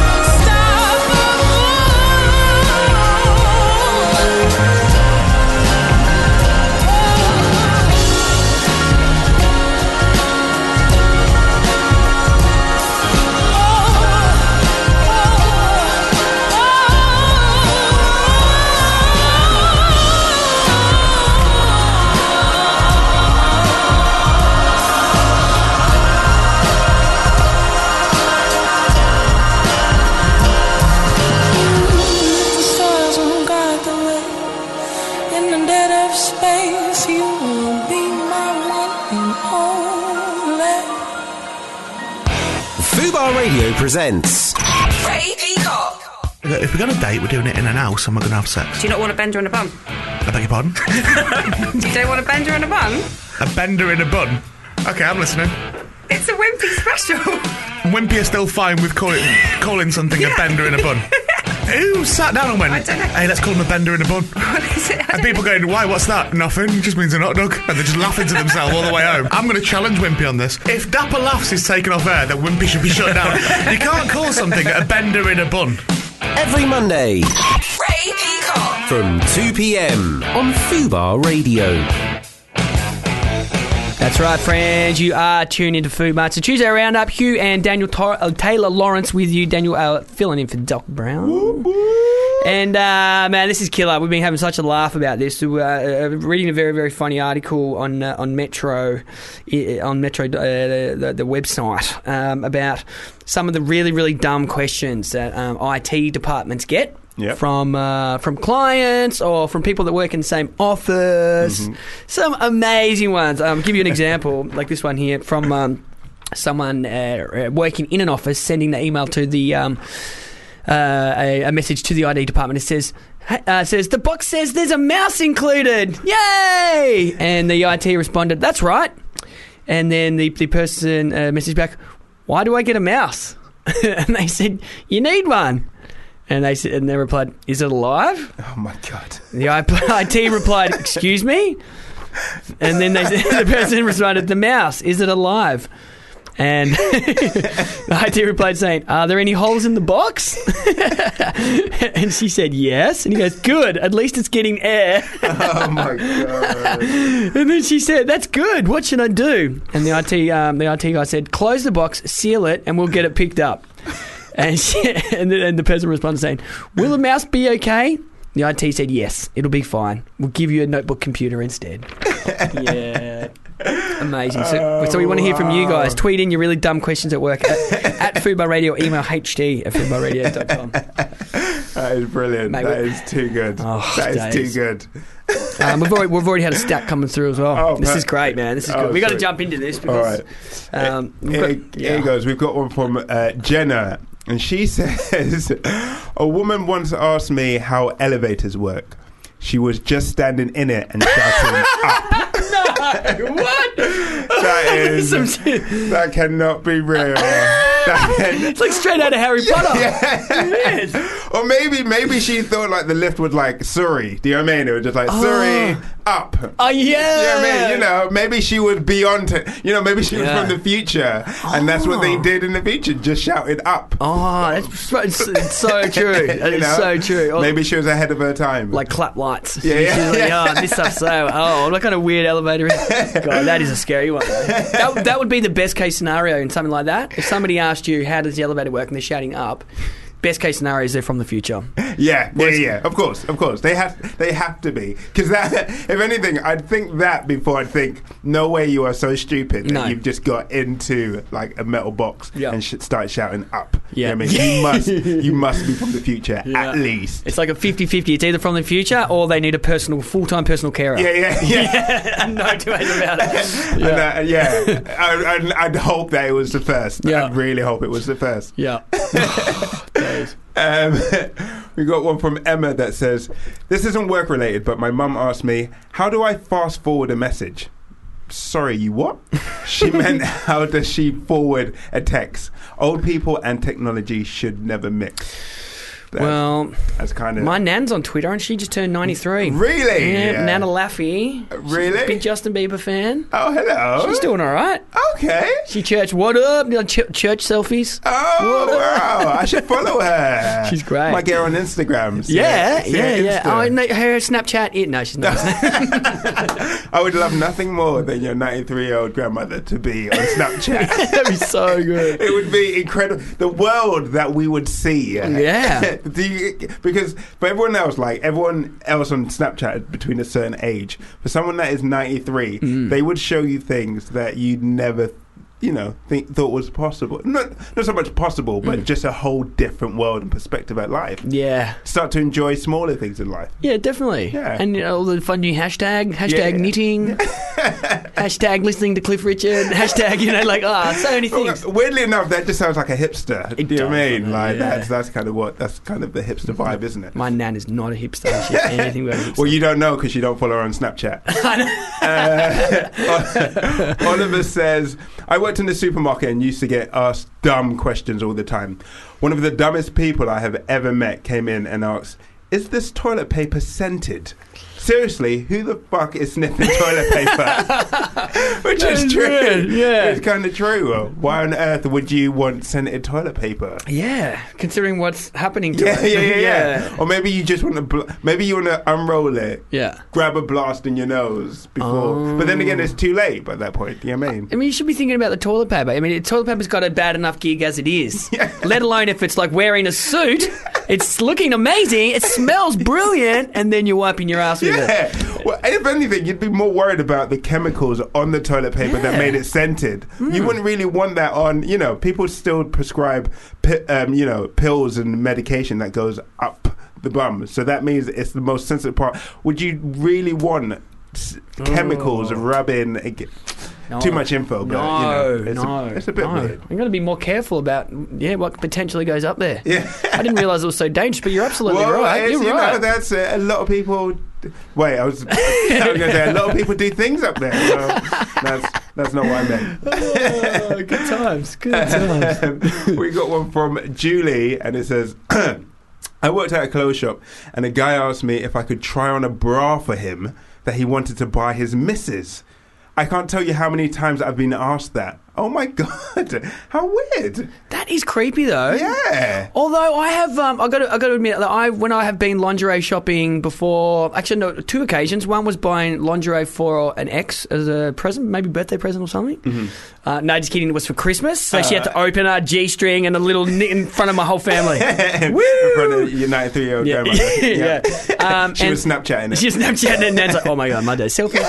The stars won't guide the way. In the dead of space, you will be my one and only. Fubar Radio presents Ray Peacock. If we're going to date, we're doing it in an house and we're going to have sex. Do you not want a bender and a bun? I beg your pardon? You don't want a bender and a bun? A bender in a bun? Okay, I'm listening. It's a wimpy special. Wimpy are still fine with calling something a bender in a bun. Who sat down and went, I don't know. hey, let's call him a bender in a bun? What is it? And people going, why, what's that? Nothing, it just means a hot dog. And they're just laughing to themselves all the way home. I'm going to challenge Wimpy on this. If Dapper Laughs is taken off air, then Wimpy should be shut down. You can't call something a bender in a bun. every Monday Ray Peacock. from 2 p.m. on Fubar Radio. That's right, friends. You are tuned into Food Mart. It's a Tuesday Roundup. Hugh and Daniel Taylor Lawrence with you. Daniel filling in for Doc Brown. And, man, this is killer. We've been having such a laugh about this. Reading a very, very funny article on Metro, the website, about some of the really, really dumb questions that IT departments get. Yep. From clients or from people that work in the same office. Mm-hmm. Some amazing ones. I'll give you an example, like this one here, from someone working in an office, sending the email to the a message to the ID department. It says, the box says there's a mouse included. Yay! And the IT responded, that's right. And then the person messaged back, why do I get a mouse? And they said, you need one. And they replied, is it alive? Oh, my God. The IT replied, excuse me? And then the person responded, the mouse, is it alive? And the IT replied saying, are there any holes in the box? And she said, yes. And he goes, good, at least it's getting air. Oh, my God. And then she said, that's good, what should I do? And the IT guy said, close the box, seal it, and we'll get it picked up. And the person responded saying, will the mouse be okay? The IT said, yes, it'll be fine. We'll give you a notebook computer instead. Yeah. Amazing. So we want to hear from you guys. Tweet in your really dumb questions at work at Fubar Radio. Email hd@fubarradio.com. That is brilliant. Mate, that is too good. Oh, that is too good. We've already had a stat coming through as well. Oh, this is great, man. This is good. We've got to jump into this because... All right. Here goes. We've got one from Jenna. And she says, a woman once asked me how elevators work. She was just standing in it and shouting up. What? That cannot be real. It's like straight out of Harry Potter. Yeah. Or maybe she thought like the lift was like Surrey. Do you know what I mean? It was just like Surrey up. Oh yeah. Do you know what I mean? You know, maybe she was beyond it. You know, maybe she was from the future, and that's what they did in the future. Just shouted up. Oh, it's so true. It's so true. Maybe she was ahead of her time. Like clap lights. Yeah. Like, oh, this stuff's what kind of weird elevator is it? God, that is a scary one. That would be the best case scenario in something like that. If somebody asked you, how does the elevator work, and they're shouting up, best case scenario is they're from the future. Yeah. Of course. They have to be, because that. If anything, I'd think that before I'd think, no way you are so stupid that you've just got into like a metal box and start shouting up. Yeah, you know what I mean, you must be from the future at least. It's like a 50-50. It's either from the future or they need a full-time personal carer. Yeah. No two ways about it. I'd hope that it was the first. Yeah. I'd really hope it was the first. Yeah. We got one from Emma that says, this isn't work related, but my mum asked me, how do I fast forward a message? Sorry, you what? She meant, how does she forward a text? Old people and technology should never mix. That's kind of... My nan's on Twitter and she just turned 93. Really? Yeah. Nana Laffy. Really? Big Justin Bieber fan. Oh, hello. She's doing all right. Okay. She what up? Church selfies. Oh, wow. I should follow her. She's great. Might get her on Instagram. Yeah. Insta. Oh, no, her Snapchat. No, she's not. I would love nothing more than your 93-year-old grandmother to be on Snapchat. That'd be so good. It would be incredible. The world that we would see. Yeah. Because for everyone else on Snapchat between a certain age, for someone that is 93, they would show you things that you'd never thought was possible. Not so much possible, but just a whole different world and perspective at life. Yeah. Start to enjoy smaller things in life. Yeah, definitely. Yeah. And all the fun new hashtag knitting, hashtag listening to Cliff Richard, hashtag, so many things. Weirdly enough, that just sounds like a hipster. Do you know what I mean? Like yeah. that's kind of the hipster vibe, isn't it? My nan is not a hipster. She's anything but a hipster. Well, you don't know because you don't follow her on Snapchat. Oliver says, I worked in the supermarket and used to get asked dumb questions all the time. One of the dumbest people I have ever met came in and asked, is this toilet paper scented? Seriously, who the fuck is sniffing toilet paper? Which is true. Weird. Yeah. It's kind of true. Why on earth would you want scented toilet paper? Yeah, considering what's happening to it. Yeah. Or maybe you just want to maybe you want to unroll it. Yeah. Grab a blast in your nose before. But then again, it's too late by that point. You know what I mean? I mean, you should be thinking about the toilet paper. I mean, toilet paper's got a bad enough gig as it is. Let alone if it's like wearing a suit. It's looking amazing. It smells brilliant, and then you're wiping your ass with it. Well, if anything, you'd be more worried about the chemicals on the toilet paper that made it scented. You wouldn't really want that on, people still prescribe, pills and medication that goes up the bum. So that means it's the most sensitive part. Would you really want chemicals rubbing? Too much info, but it's a bit weird. I'm going to be more careful about what potentially goes up there. Yeah. I didn't realise it was so dangerous, but you're absolutely right. You're right. That's a lot of people. Wait, I was going to say a lot of people do things up there. So that's not what I meant. Good times. We got one from Julie, and it says, I worked at a clothes shop, and a guy asked me if I could try on a bra for him that he wanted to buy his missus. I can't tell you how many times I've been asked that. Oh my God, how weird! That is creepy, though. Yeah. Although I have, I got to admit that when I have been lingerie shopping before, actually no, 2 occasions. One was buying lingerie for an ex as a present, maybe birthday present or something. Mm-hmm. No, just kidding. It was for Christmas, so she had to open her G-string and a little knit in front of my whole family. In front of your 93-year-old grandmother. Yeah. She was Snapchatting it. She was Snapchatting it, and Nan's like, "Oh my God, my dad's selfie."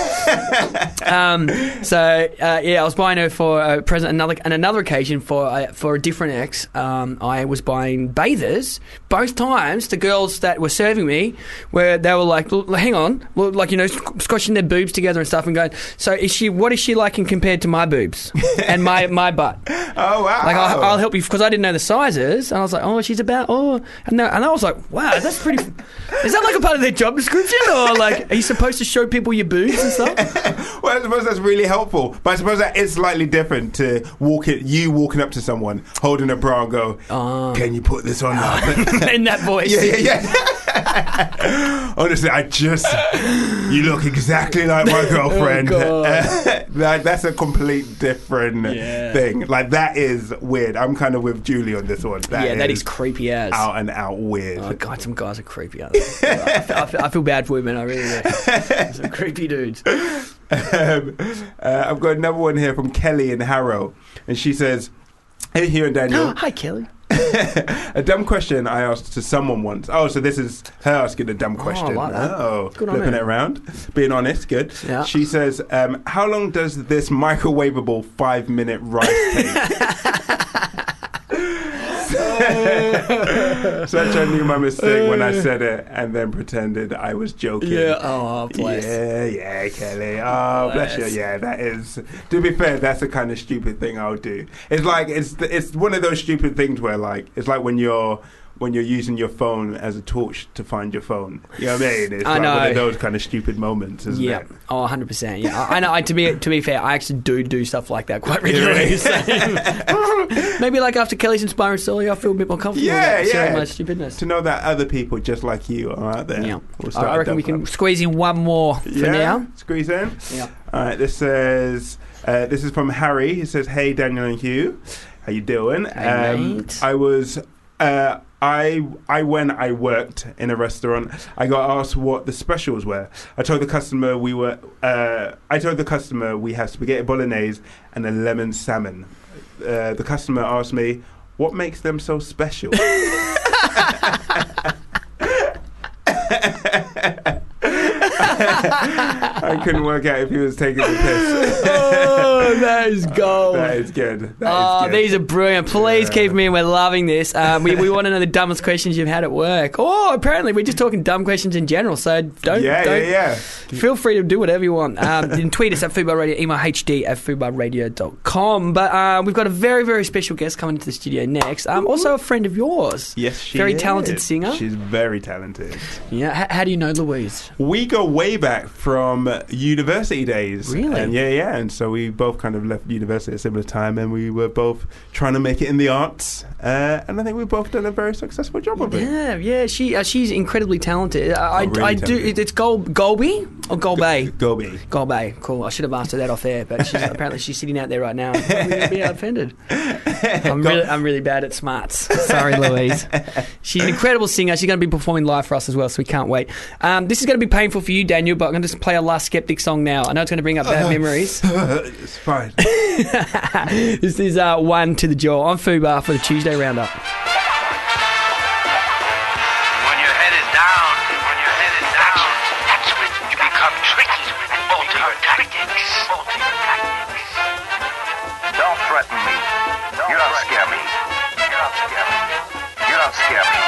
I was buying her for a present. Another occasion for a different ex, I was buying bathers. Both times, the girls that were serving me, where they were like, "Hang on," squashing their boobs together and stuff, and going, "So what is she like in compared to my boobs and my butt?" Oh wow! Like I'll help you, because I didn't know the sizes, and I was like, "Oh, she's about and I was like, wow, that's pretty." Is that like a part of their job description, or like are you supposed to show people your boobs and stuff? Well, Well, I suppose that's really helpful. But I suppose that is slightly different to walking up to someone, holding a bra and go, can you put this on now? In that voice. Yeah. Honestly, you look exactly like my girlfriend. Like, that's a complete different thing. Like, that is weird. I'm kind of with Julie on this one. That is creepy as. Out and out weird. Oh, God, some guys are creepy out there. I feel bad for women, I really do. Some creepy dudes. I've got another one here from Kelly in Harrow. And she says, hey, Hugh and Daniel. Hi, Kelly. A dumb question I asked to someone once. Oh, so this is her asking a dumb question. I like that. Good on flipping her. it around. Being honest, good. Yeah. She says, how long does this microwavable 5-minute rice take? Such I knew my mistake when I said it and then pretended I was joking. Yeah, oh, bless. Yeah, Kelly. Oh, bless you. Yeah, that is. To be fair, that's the kind of stupid thing I'll do. It's like it's one of those stupid things where like it's like when you're using your phone as a torch to find your phone. You know what I mean? It's like one of those kind of stupid moments, isn't it? Oh, 100%. Yeah, I know. To be fair, I actually do stuff like that quite regularly. Maybe like after Kelly's inspiring story, I feel a bit more comfortable sharing my stupidness. To know that other people just like you are out there. Yeah. I reckon we can squeeze in one more for now. Squeeze in? Yeah. All right, this is from Harry. He says, hey, Daniel and Hugh. How you doing? Hey, mate. When I worked in a restaurant, I got asked what the specials were. I told the customer we had spaghetti bolognese and a lemon salmon. The customer asked me, what makes them so special? I couldn't work out if he was taking the piss. Oh, that is gold. That is good. These are brilliant. Please keep me in. We're loving this. We want to know the dumbest questions you've had at work. Oh, apparently we're just talking dumb questions in general. So don't. Feel free to do whatever you want. You can tweet us at Fubar Radio, email hd@fubarradio.com. But we've got a very, very special guest coming into the studio next. Also a friend of yours. Yes, she very is. Talented singer. She's very talented. Yeah. How do you know Louise? We go way back from university days. Really? And and so we both kind of left university at a similar time, and we were both trying to make it in the arts, and I think we've both done a very successful job of it. Yeah. She's incredibly talented. It's Golby or Golbay? Golbay. Cool. I should have asked her that off air, but apparently she's sitting out there right now. I'm really offended. I'm really bad at smarts. Sorry, Louise. She's an incredible singer. She's going to be performing live for us as well, so we can't wait. This is going to be painful for you, Daniel, but I'm going to just play our last Skeptic song now. I know it's going to bring up bad memories. It's fine. This is One to the Jaw on Fubar for the Tuesday Roundup. When your head is down, that's when you become tricky and alter your tactics. Don't threaten me. You don't scare me. You don't scare me.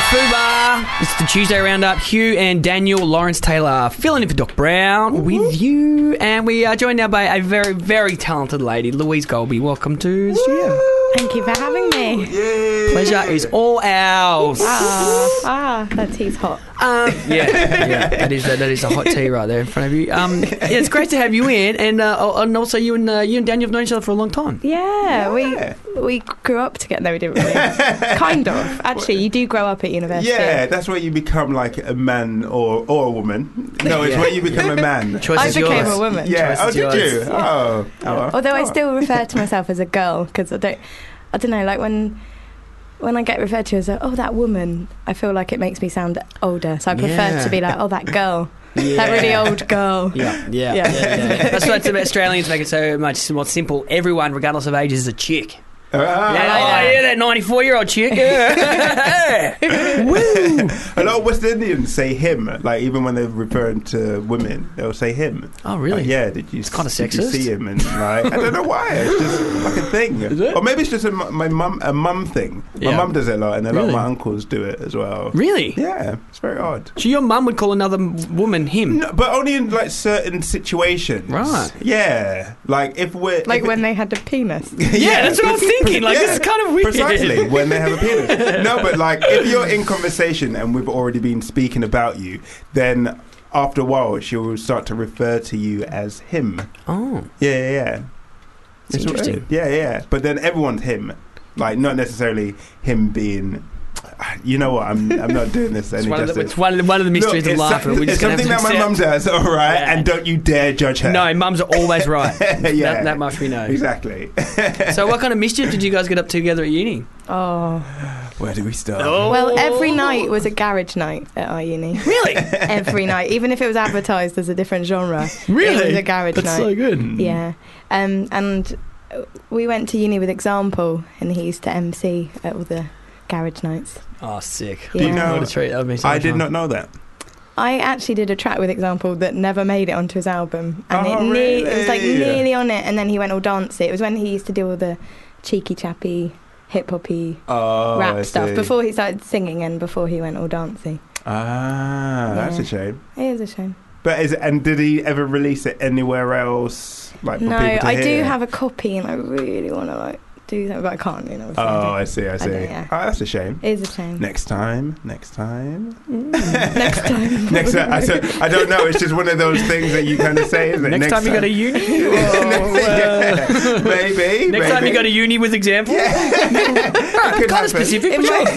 Fubar. It's the Tuesday Roundup. Hugh and Daniel, Lawrence Taylor filling in for Doc Brown with you. And we are joined now by a very, very talented lady, Louise Golby. Welcome to the studio. Thank you for having me. Pleasure is all ours. That tea's hot. Yeah, that is a hot tea right there in front of you. It's great to have you in, and also you and Daniel have known each other for a long time. Yeah. We grew up together. No, we didn't really. Kind of. Actually, you do grow up at university. Yeah, that's where you become like a man or a woman. No, it's where you become a man. I became a woman. Yeah. Oh, did you? Oh. Although I still refer to myself as a girl because I don't know, like when I get referred to as that woman, I feel like it makes me sound older. So I prefer to be like, that girl. Yeah. That really old girl. Yeah. That's why Australians make it so much more simple. Everyone, regardless of age, is a chick. That 94-year-old chick. Woo! A lot of West Indians say him, like even when they're referring to women, they'll say him. Oh, really? Like, it's kind of sexist. Did you see him? And like, I don't know why. It's just like a thing. Is it? Or maybe it's just a mum thing. My mum does it a lot, and a lot of my uncles do it as well. Really? Yeah, it's very odd. So your mum would call another woman him? No, but only in like certain situations. Right. Yeah. Like if we're when they had a penis. Yeah, that's what I was thinking. Like, this is kind of weird. Precisely, when they have a penis. No, but like, if you're in conversation and we've already been speaking about you, then after a while, she will start to refer to you as him. Oh. Yeah. It's interesting. Yeah. But then everyone's him. Like, not necessarily him being... You know what? I'm not doing this any justice. It's one of the mysteries of life. It's something that my mum does, all right? Yeah. And don't you dare judge her. No, mums are always right. Yeah. That much we know. Exactly. So what kind of mischief did you guys get up together at uni? Oh. Where do we start? Well, every night was a garage night at our uni. Really? Every night. Even if it was advertised as a different genre. Really? It was a garage night. That's so good. Yeah. And we went to uni with Example, and he used to MC at all the garage nights. Oh, sick. Yeah. Do you know, what a treat. That would be so I much did fun. not know that. I actually did a track with Example that never made it onto his album, and it was like nearly on it, and then he went all dancey. It was when he used to do all the cheeky chappy, hip hoppy rap stuff before he started singing and before he went all dancey. That's a shame. It is a shame. But did he ever release it anywhere else? Like, no, for people to I hear? do have a copy, and I really want to do that, but I can't. I see. Yeah. Oh, that's a shame. It is a shame. Next time. Next time. Next time. I don't know. It's just one of those things that you kind of say, isn't it? Next time you go to uni? Maybe. Next time you go to uni with Example? Kind of specific.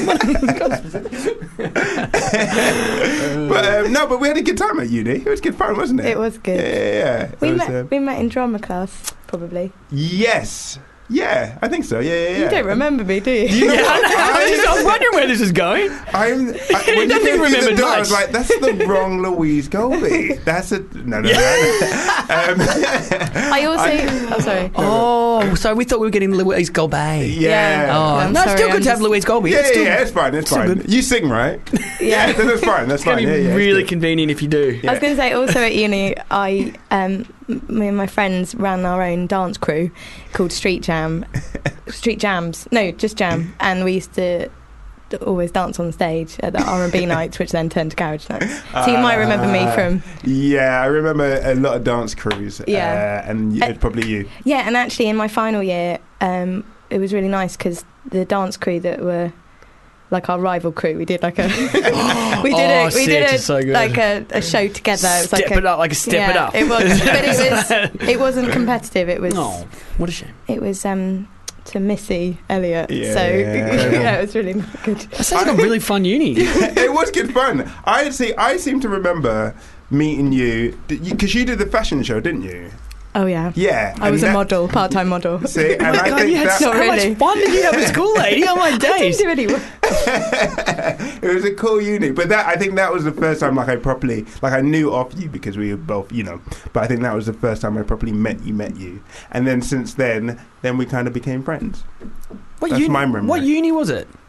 But we had a good time at uni. It was good fun, wasn't it? It was good. Yeah. We met in drama class, probably. Yes. Yeah, I think so. Yeah. You don't remember me, do you? I was wondering where this is going. When you doesn't remember the door, I much. was like, that's the wrong Louise Golby. That's a... No. I also... sorry. Oh, so we thought we were getting Louise Golby. Yeah. Oh, no, it's still good to have Louise Golby. Yeah, it's fine. It's fine. good. You sing, right? Yeah. That's fine. That's fine. It's going to be really convenient if you do. I was going to say, also at uni, me and my friends ran our own dance crew called Street Jams. No, just Jam. And we used to always dance on stage at the R&B nights, which then turned to garage nights. So you might remember me from... Yeah, I remember a lot of dance crews. Yeah. And it's probably you. Yeah, and actually in my final year, it was really nice because the dance crew that were... like our rival crew, we did like a a show together. It was Step it up. It was, but it wasn't competitive. It was. Oh, what a shame. It was to Missy Elliott. Yeah, so yeah. it was really good. That sounds like a really fun uni. It was good fun. I seem to remember meeting you because you did the fashion show, didn't you? Oh yeah. Yeah. I was a model, part-time model. See, and I think you had so much fun did you have at school, lady? Oh my days. I didn't do any work. It was a cool uni, but I think that was the first time I knew of you because we were both, but I think that was the first time I properly met you, and then since then we kind of became friends. That's my memory. What uni was it?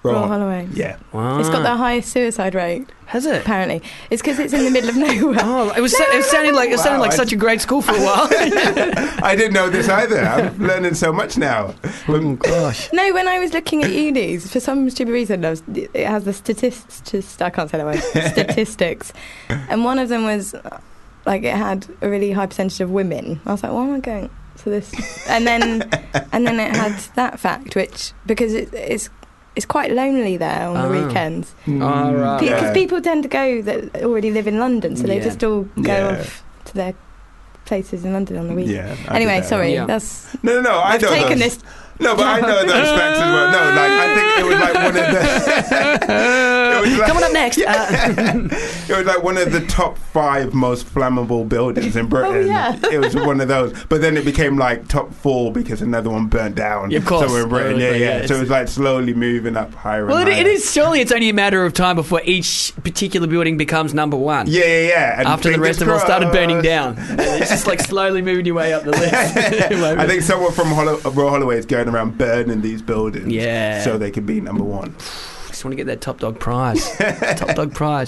Royal Holloway. Yeah. Wow. It's got the highest suicide rate. Has it? Apparently, it's because it's in the middle of nowhere. Oh, it sounded like such a great school for a while. I didn't know this either. I'm learning so much now. Oh gosh. No, when I was looking at unis, for some stupid reason, it has the statistics. I can't say that word. Statistics, and one of them was like it had a really high percentage of women. I was like, why am I going to this? And then it had that fact, which because it's quite lonely there on the weekends. Right. Because people tend to go that already live in London, so they just all go off to their places in London on the weekend. Yeah, anyway, sorry, Yeah. that's No. I've I know taken those. this. No, but I know those facts as well. No, like I think it was like one of the. Coming up next. It was like one of the top 5 most flammable buildings in Britain. yeah. It was one of those, but then it became like top 4 because another one burnt down. Yeah, of course. somewhere in Britain. Yeah, Yeah. So it was like slowly moving up higher. Well, and higher. it is. Surely it's only a matter of time before each particular building becomes number one. Yeah. And After the fingers rest of them started burning crossed. down, it's just like slowly moving your way up the list. I think someone from Royal Holloway is going around burning these buildings, so they can be number 1. Just want to get that top dog prize. Top dog prize.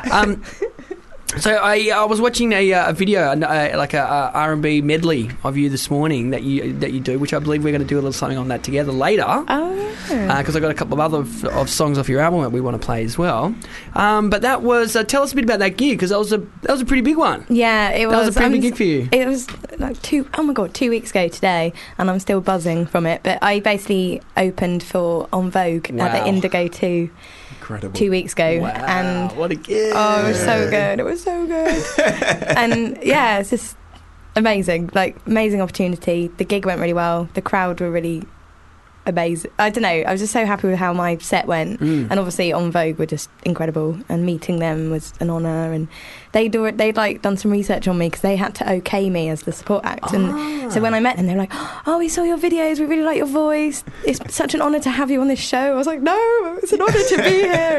So I was watching a video, like a R&B medley of you this morning that you do, which I believe we're going to do a little something on that together later. Oh, because I got a couple of other of songs off your album that we want to play as well. But that was tell us a bit about that gig, because that was a pretty big one. Yeah, it was. That was a pretty big gig for you. It was like 2 weeks ago today, and I'm still buzzing from it. But I basically opened for En Vogue at the Indigo 2. Incredible. 2 weeks ago. Wow, And what a gig. Oh, it was so good. It was so good. And yeah, it's just amazing. Like, amazing opportunity. The gig went really well. The crowd were really amazing. I don't know. I was just so happy with how my set went. And obviously En Vogue were just incredible. And meeting them was an honour. And they'd like done some research on me because they had to okay me as the support act. And so when I met them, they were like, "Oh, we saw your videos. We really like your voice. It's such an honour to have you on this show." I was like, "No, it's an honour to be here."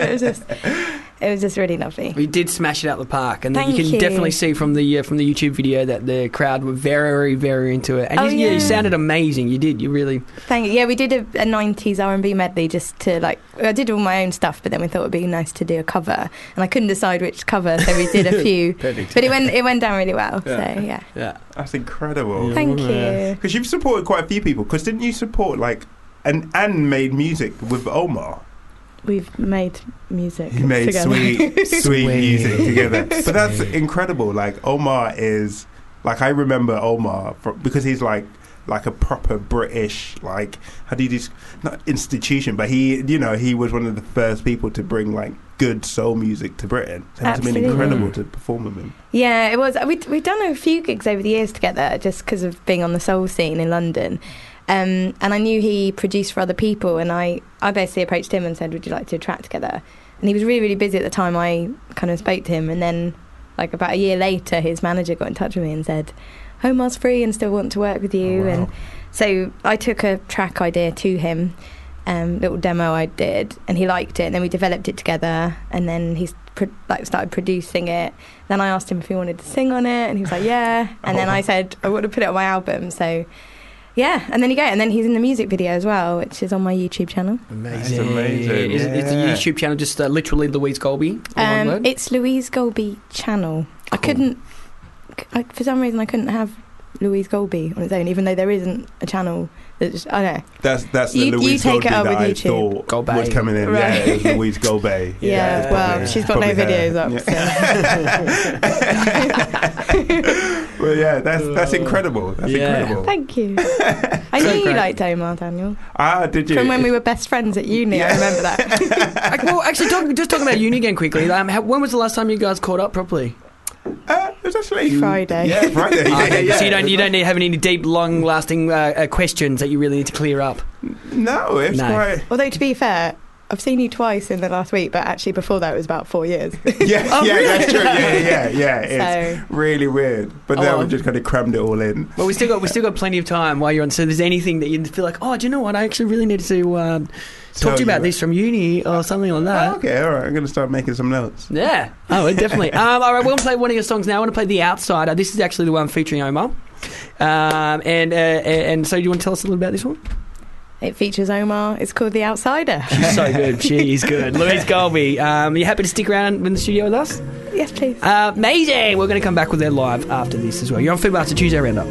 It was just really lovely. We did smash it out the park, and Thank you can you. definitely see from the YouTube video that the crowd were very, very into it. And you sounded amazing. You did. You really. Thank you. Yeah, we did a 90s R&B medley just to I did all my own stuff, but then we thought it'd be nice to do a cover, and I couldn't decide which cover, so we did a few. Perfect. But it went down really well. So yeah. That's incredible. Thank you. Because you've supported quite a few people. Because didn't you support and made music with Omar? We've made music. He made together. sweet music together. But that's incredible. Like, Omar is I remember Omar because he's like a proper British, how do you not institution, but he was one of the first people to bring good soul music to Britain. It must have been incredible to perform with him. Yeah, it was. We'd done a few gigs over the years together just because of being on the soul scene in London. And I knew he produced for other people, and I basically approached him and said, "Would you like to do a track together?" And he was really, really busy at the time. I kind of spoke to him, and then about a year later, his manager got in touch with me and said, "Omar's free and still want to work with you." Oh, wow. And so I took a track idea to him, little demo I did, and he liked it, and then we developed it together, and then he started producing it. Then I asked him if he wanted to sing on it, and he was like, "Yeah." And then I said, "I want to put it on my album." So yeah, and then you go, and then he's in the music video as well, which is on my YouTube channel. Amazing. That's amazing. Is the YouTube channel just literally Louise Golby? It's Louise Golby channel. Cool. For some reason I couldn't have Louise Golby on its own, even though there isn't a channel. I don't know. That's the Louise take it Golby up that I with YouTube. thought was coming in. Right. Yeah, it was Louise Golby. Yeah, well, she's got no videos up. Well, yeah, that's incredible. That's incredible. Thank you. I knew you liked Omar, Daniel. Did you? From when we were best friends at uni, I remember that. Well, actually, just talking about uni again quickly. When was the last time you guys caught up properly? It was actually Friday. Yeah, Friday. So you don't have any deep, long-lasting questions that you really need to clear up. No, it's quite. Although to be fair, I've seen you twice in the last week, but actually before that it was about 4 years. Yeah, really? that's true. Yeah. It's So- really weird, but now we've just kind of crammed it all in. Well, we still got plenty of time while you're on. So, if there's anything that you feel like, do you know what? I actually really need to talk to you about this from uni or something like that. Okay, all right. I'm going to start making some notes. Yeah. Oh, definitely. All right, we're going to play one of your songs now. I want to play The Outsider. This is actually the one featuring Omar. And so, do you want to tell us a little about this one? It features Omar. It's called The Outsider. She's so good. She is good. Louise Golby, are you happy to stick around in the studio with us? Yes, please. Amazing. We're going to come back with her live after this as well. You're on Food Master Tuesday Roundup.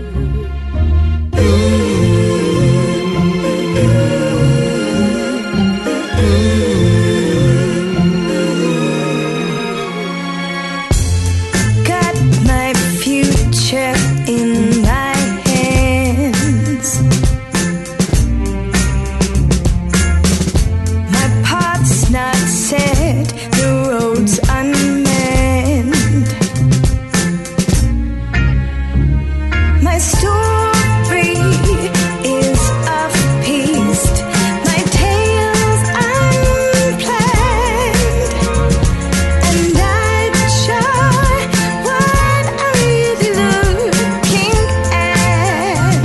Got my future in my hands. My path's not set, the road's unmanned. My story is off-piste, my tale's unplanned, and I'm sure what I'm really looking at.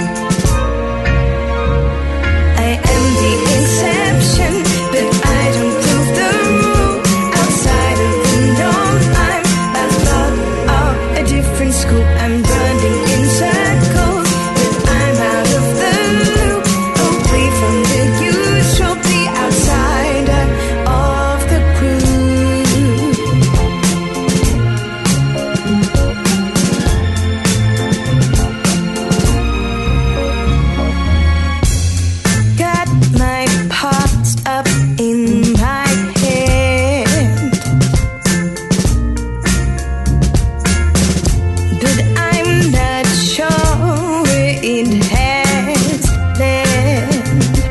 I am the exception, but I don't prove the rule. Outside of the norm, I'm a thought of a different school. I'm running in circles, but I'm out of the loop, away from the usual, the outsider of the crew. Got my past up in my head, but I'm not sure where it has led.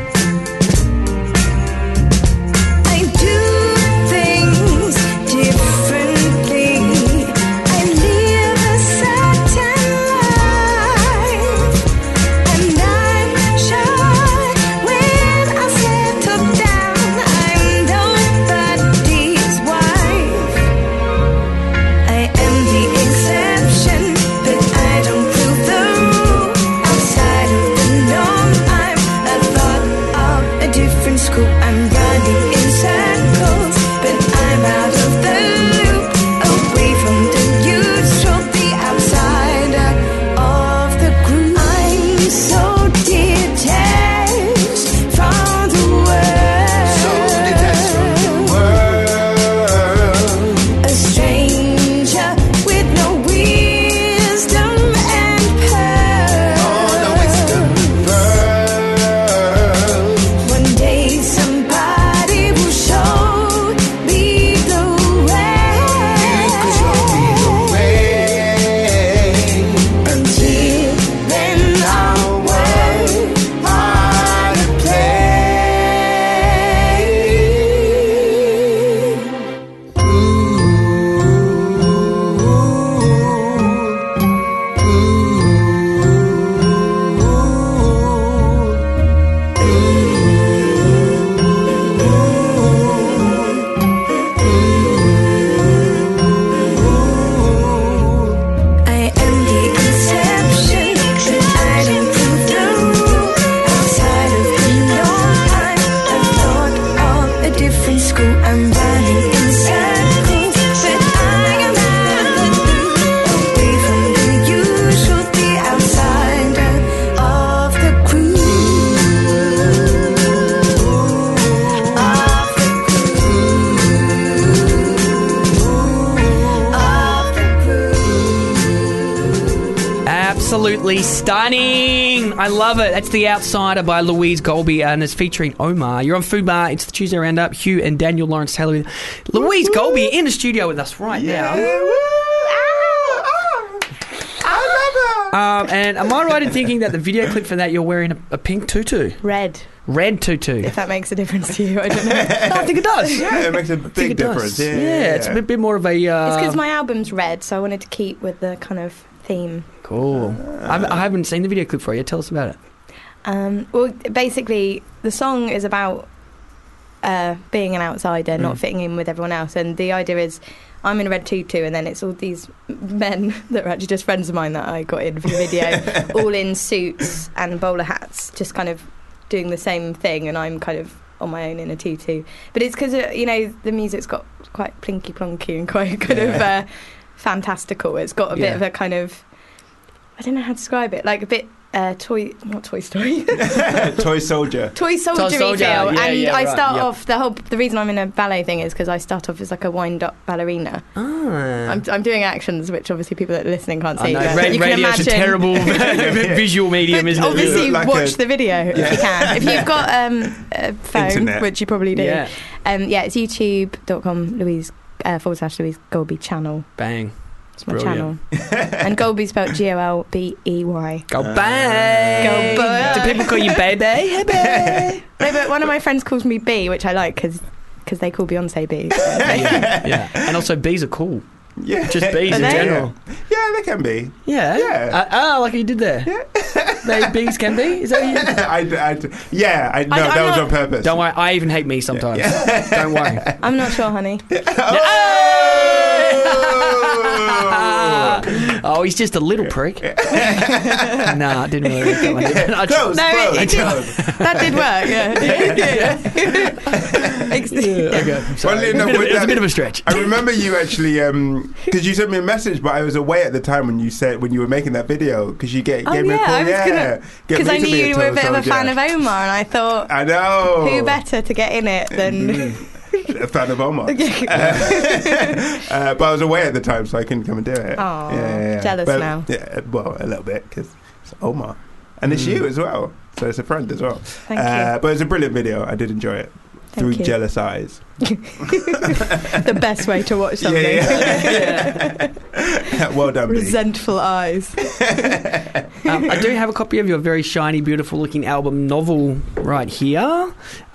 I do things differently. I live a certain life, and I'm sure when I settle down, I'm nobody's wife. I am the exception, but I don't prove the rule. Outside of the norm, I'm a thought of a different school. I'm running in circles, but I'm out of the loop, away from the usual, the outsider of the group. I'm so detached from the world, a stranger with no wisdom and pearls. One day somebody will show me the way. Until then I'll work hard to I am the exception, but I don't prove the rule. Outside of the norm, I'm a thought of a different school. I'm running in circles, but I am out of the loop, away from the usual, the outsider of the crew. Absolutely stunning. I love it. That's The Outsider by Louise Golby, and it's featuring Omar. You're on Food Bar. It's the Tuesday Roundup. Hugh and Daniel Lawrence Taylor with Louise Golby in the studio with us right now. And am I right in thinking that the video clip for that you're wearing a pink tutu? Red. Red tutu. If that makes a difference to you, I don't know. No, I think it does. Yeah, it makes a big difference. Yeah, it's a bit more of a... It's because my album's red, so I wanted to keep with the kind of theme. Cool. I haven't seen the video clip for you. Tell us about it. Well, basically, the song is about being an outsider, not fitting in with everyone else. And the idea is I'm in a red tutu, and then it's all these men that are actually just friends of mine that I got in for the video, all in suits and bowler hats, just kind of doing the same thing, and I'm kind of on my own in a tutu. But it's because, the music's got quite plinky plonky and quite kind of fantastical. It's got a bit of a kind of, I don't know how to describe it, like a bit not Toy Story. Toy Soldier. Toy Soldier feel, Yeah, and yeah, I right, start yeah. off the reason I'm in a ballet thing is because I start off as like a wind-up ballerina. Ah. I'm doing actions, which obviously people that are listening can't I see. know, but you can radio's a imagine. terrible visual medium, But isn't it? obviously, Like watch the video if you can. If you've got a phone, Internet. which you probably do. Yeah. It's youtube.com /Louise Golby channel. Bang. It's my Brilliant. channel. And Golby spelled Golbey. Go bang! Go bang. Do people call you baby? Hey, baby. No, but one of my friends calls me B, which I like because they call Beyonce B. Yeah. And also, bees are cool. Yeah. Just bees Are in they? general. Yeah, they can be. Yeah. Yeah. Like you did there. Bees can be? Is that you? that was not- on purpose. Don't worry, I even hate me sometimes. Don't worry. I'm not sure, honey. Oh, he's just a little prick. Nah, it didn't really work that one. Close, No, close. it did. That did work, Okay, sorry. Funnily enough, It was with a that- bit of a stretch. I remember you actually, because you sent me a message, but I was away at the time when you were making that video, because you gave me a call. Because I knew you were a bit of a fan of Omar, and I thought, I know. who better to get in it than... A fan of Omar. But I was away at the time, so I couldn't come and do it. Aw, jealous But, now. Yeah, well, a little bit, because it's Omar. And it's you as well, so it's a friend as well. Thank you. But it's a brilliant video. I did enjoy it. Through you. jealous eyes. The best way to watch something. Well done, B. Resentful eyes. I do have a copy of your very shiny, beautiful-looking album novel right here.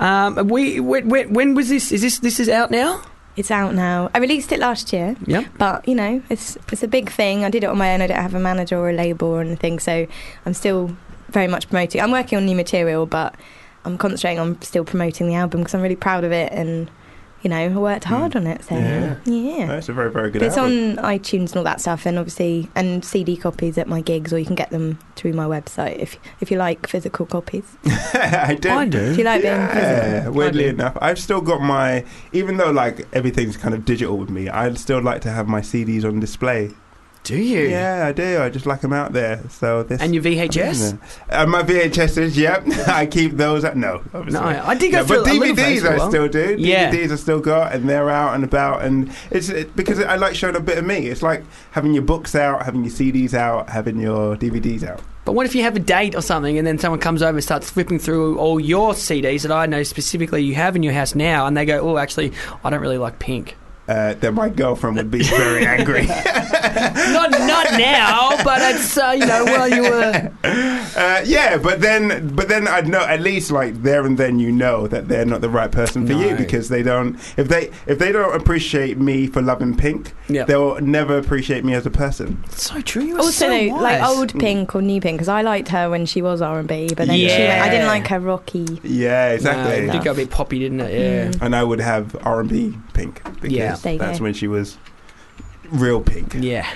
When was this? This is out now? It's out now. I released it last year. Yep. But, it's a big thing. I did it on my own. I don't have a manager or a label or anything, so I'm still very much promoting. I'm working on new material, but I'm concentrating on still promoting the album because I'm really proud of it, and I worked hard on it. So yeah. That's a very, very good But it's album. on iTunes and all that stuff, and obviously CD copies at my gigs, or you can get them through my website if you like physical copies. I do. I do. Do you like being physical? Weirdly enough, I've still got even though like everything's kind of digital with me, I'd still like to have my CDs on display. Do you? Yeah, I do. I just like them out there. So And your VHS? My VHSs, yep. I keep those. No, obviously. No, I did go through but a little phase DVDs for a I while. still do. Yeah. DVDs I still got, and they're out and about, and it's because I like showing a bit of me. It's like having your books out, having your CDs out, having your DVDs out. But what if you have a date or something, and then someone comes over and starts flipping through all your CDs that I know specifically you have in your house now, and they go, "Oh, actually, I don't really like Pink." Then my girlfriend would be very angry. not now, but it's while you were. But then I'd know at least like there and then that they're not the right person for you, because they don't. If they don't appreciate me for loving Pink, they'll never appreciate me as a person. It's so true. You Also, so like wise. old Pink or new Pink, because I liked her when she was R&B, but then I didn't like her rocky. Yeah, exactly. No, it did go a bit poppy, didn't it? Yeah. And I would have R&B Pink, because There you that's go. when she was real Pink. Yeah.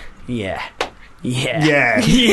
Yeah.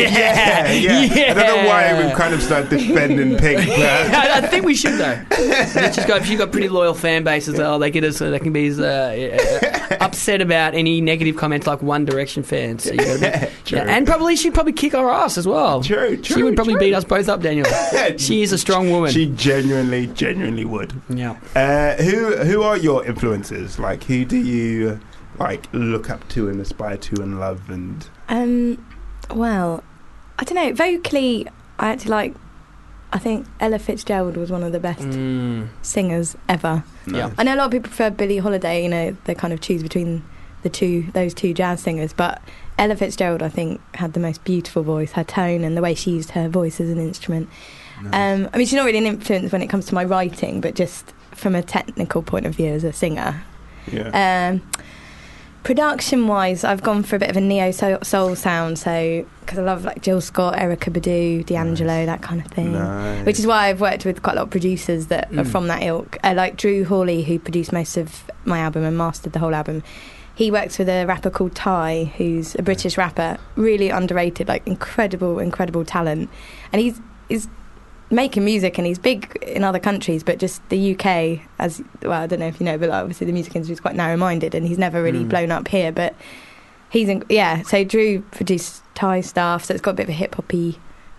I don't know why we've kind of started defending Pink, but I think we should though. She's got pretty loyal fan base as well. They can be as upset about any negative comments like One Direction fans. So you gotta be, and she'd probably kick our ass as well. True. She would probably beat us both up, Daniel. She is a strong woman. She genuinely would. Yeah. Who are your influences? Like, who do you look up to and aspire to and love? And Well, I don't know. Vocally, I think Ella Fitzgerald was one of the best singers ever. Yeah. I know a lot of people prefer Billie Holiday. They kind of choose between those two jazz singers, but Ella Fitzgerald, I think, had the most beautiful voice. Her tone and the way she used her voice as an instrument. Nice. She's not really an influence when it comes to my writing, but just from a technical point of view as a singer. Yeah. Production-wise, I've gone for a bit of a neo-soul sound, so because I love like Jill Scott, Erykah Badu, D'Angelo, that kind of thing. Nice. Which is why I've worked with quite a lot of producers that are from that ilk. Like Drew Hawley, who produced most of my album and mastered the whole album. He works with a rapper called Ty, who's a British rapper, really underrated, like incredible talent. And he's making music and he's big in other countries, but just the UK, as well, I don't know if you know, but obviously the music industry is quite narrow-minded and he's never really blown up here, but so Drew produced Thai stuff, so it's got a bit of a hip-hoppy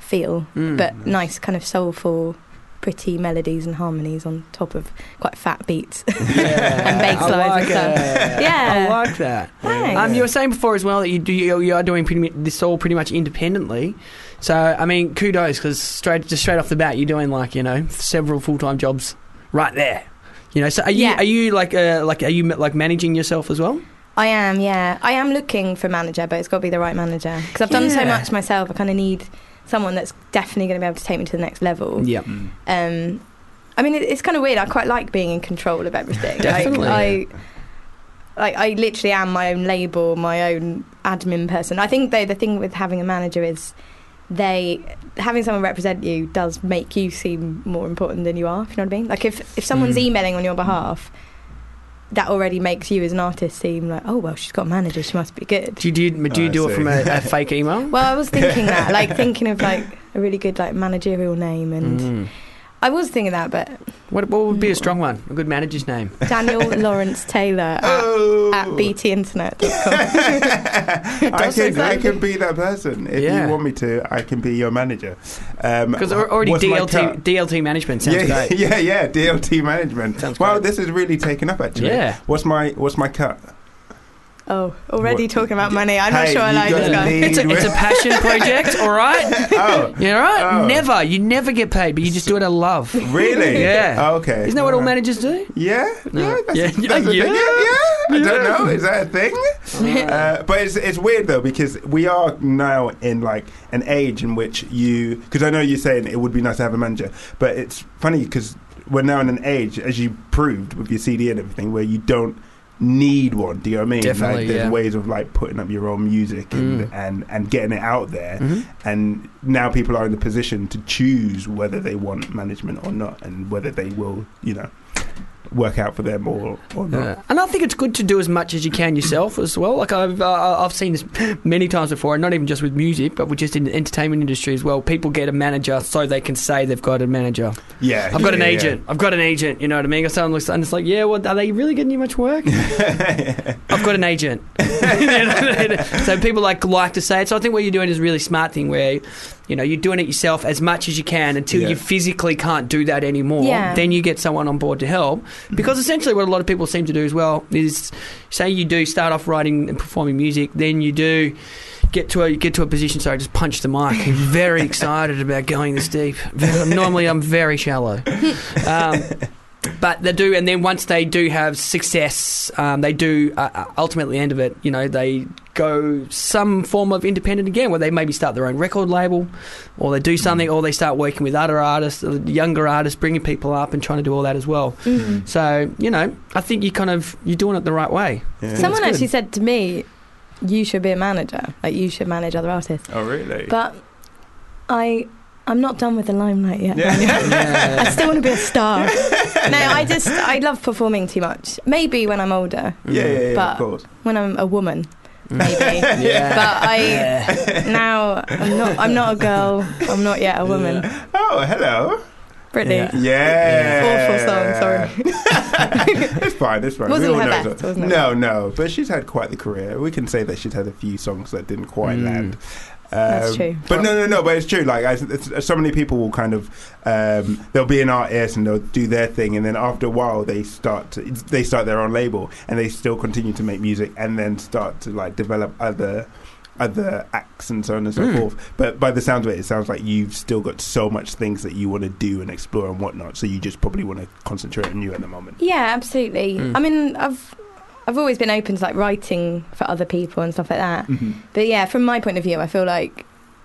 feel, but nice kind of soulful, pretty melodies and harmonies on top of quite fat beats and bass lines and stuff. I like that. Thanks. You were saying before as well that you are doing this all pretty much independently. So I mean, kudos, because straight off the bat, you're doing several full-time jobs right there. So are you managing yourself as well? I am, yeah. I am looking for a manager, but it's got to be the right manager, because I've done so much myself. I kind of need someone that's definitely going to be able to take me to the next level. Yeah. I mean, it's kind of weird. I quite like being in control of everything. Definitely. I literally am my own label, my own admin person. I think, though, the thing with having a manager is having someone represent you does make you seem more important than you are, if you know what I mean. Like, if someone's emailing on your behalf, that already makes you as an artist seem like, oh, well, she's got a manager, she must be good. Do you do it from a fake email? Well, I was thinking that, thinking of a really good managerial name, and I was thinking that, but what would be a strong one? A good manager's name? Daniel Lawrence Taylor at btinternet.com. I can be that person. If you want me to, I can be your manager. Because already DLT management sounds great. Yeah, DLT management. Sounds wow, great. this is really taken up, actually. Yeah. What's my cut? Oh, already talking about money. I'm not sure I like this guy. It's a passion project, all right? Oh. You all right? Oh. You never get paid, but you just do it out of love. Really? Yeah. Oh, okay. Isn't that what all managers do? Yeah. No. That's a thing. I don't know. Is that a thing? But it's weird, though, because we are now in an age in which because I know you're saying it would be nice to have a manager, but it's funny because we're now in an age, as you proved with your CD and everything, where you don't need one. Do you know what I mean? Definitely, there's ways of putting up your own music and getting it out there, and now people are in the position to choose whether they want management or not, and whether they will work out for them or not. And I think it's good to do as much as you can yourself as well. I've seen this many times before, and not even just with music, but with just in the entertainment industry as well. People get a manager so they can say they've got a manager. Yeah, I've got an agent. I've got an agent. You know what I mean? And it's like, yeah, well, are they really getting you much work? I've got an agent. So people like to say it. So I think what you're doing is a really smart thing where you're doing it yourself as much as you can until you physically can't do that anymore. Yeah. Then you get someone on board to help. Because essentially what a lot of people seem to do as well is, say you do start off writing and performing music, then you do get to a position, sorry, I just punched the mic. I'm very excited about going this deep. Normally I'm very shallow. But they do, and then once they do have success, they do ultimately, end of it, they go some form of independent again, where they maybe start their own record label, or they do something, or they start working with other artists, younger artists, bringing people up and trying to do all that as well. Mm-hmm. So, I think you're doing it the right way. Yeah. Someone actually said to me, you should be a manager, you should manage other artists. Oh, really? But I'm not done with the limelight yet. Yeah. I still want to be a star. No, I love performing too much. Maybe when I'm older. Yeah, but of course. When I'm a woman, maybe. But now I'm not a girl. I'm not yet a woman. Yeah. Oh, hello. Britney. Yeah. Awful song, sorry. It's fine. Wasn't her best, wasn't it? No. But she's had quite the career. We can say that she's had a few songs that didn't quite land. That's true. But no, but it's true. So many people will kind of they'll be an artist and they'll do their thing, and then after a while they start their own label, and they still continue to make music, and then start to develop other acts and so on and so forth. But by the sounds of it sounds like you've still got so much things that you want to do and explore and whatnot. So you just probably want to concentrate on you at the moment. Yeah, absolutely. I mean, I've always been open to writing for other people and stuff like that. Mm-hmm. But yeah, from my point of view, I feel like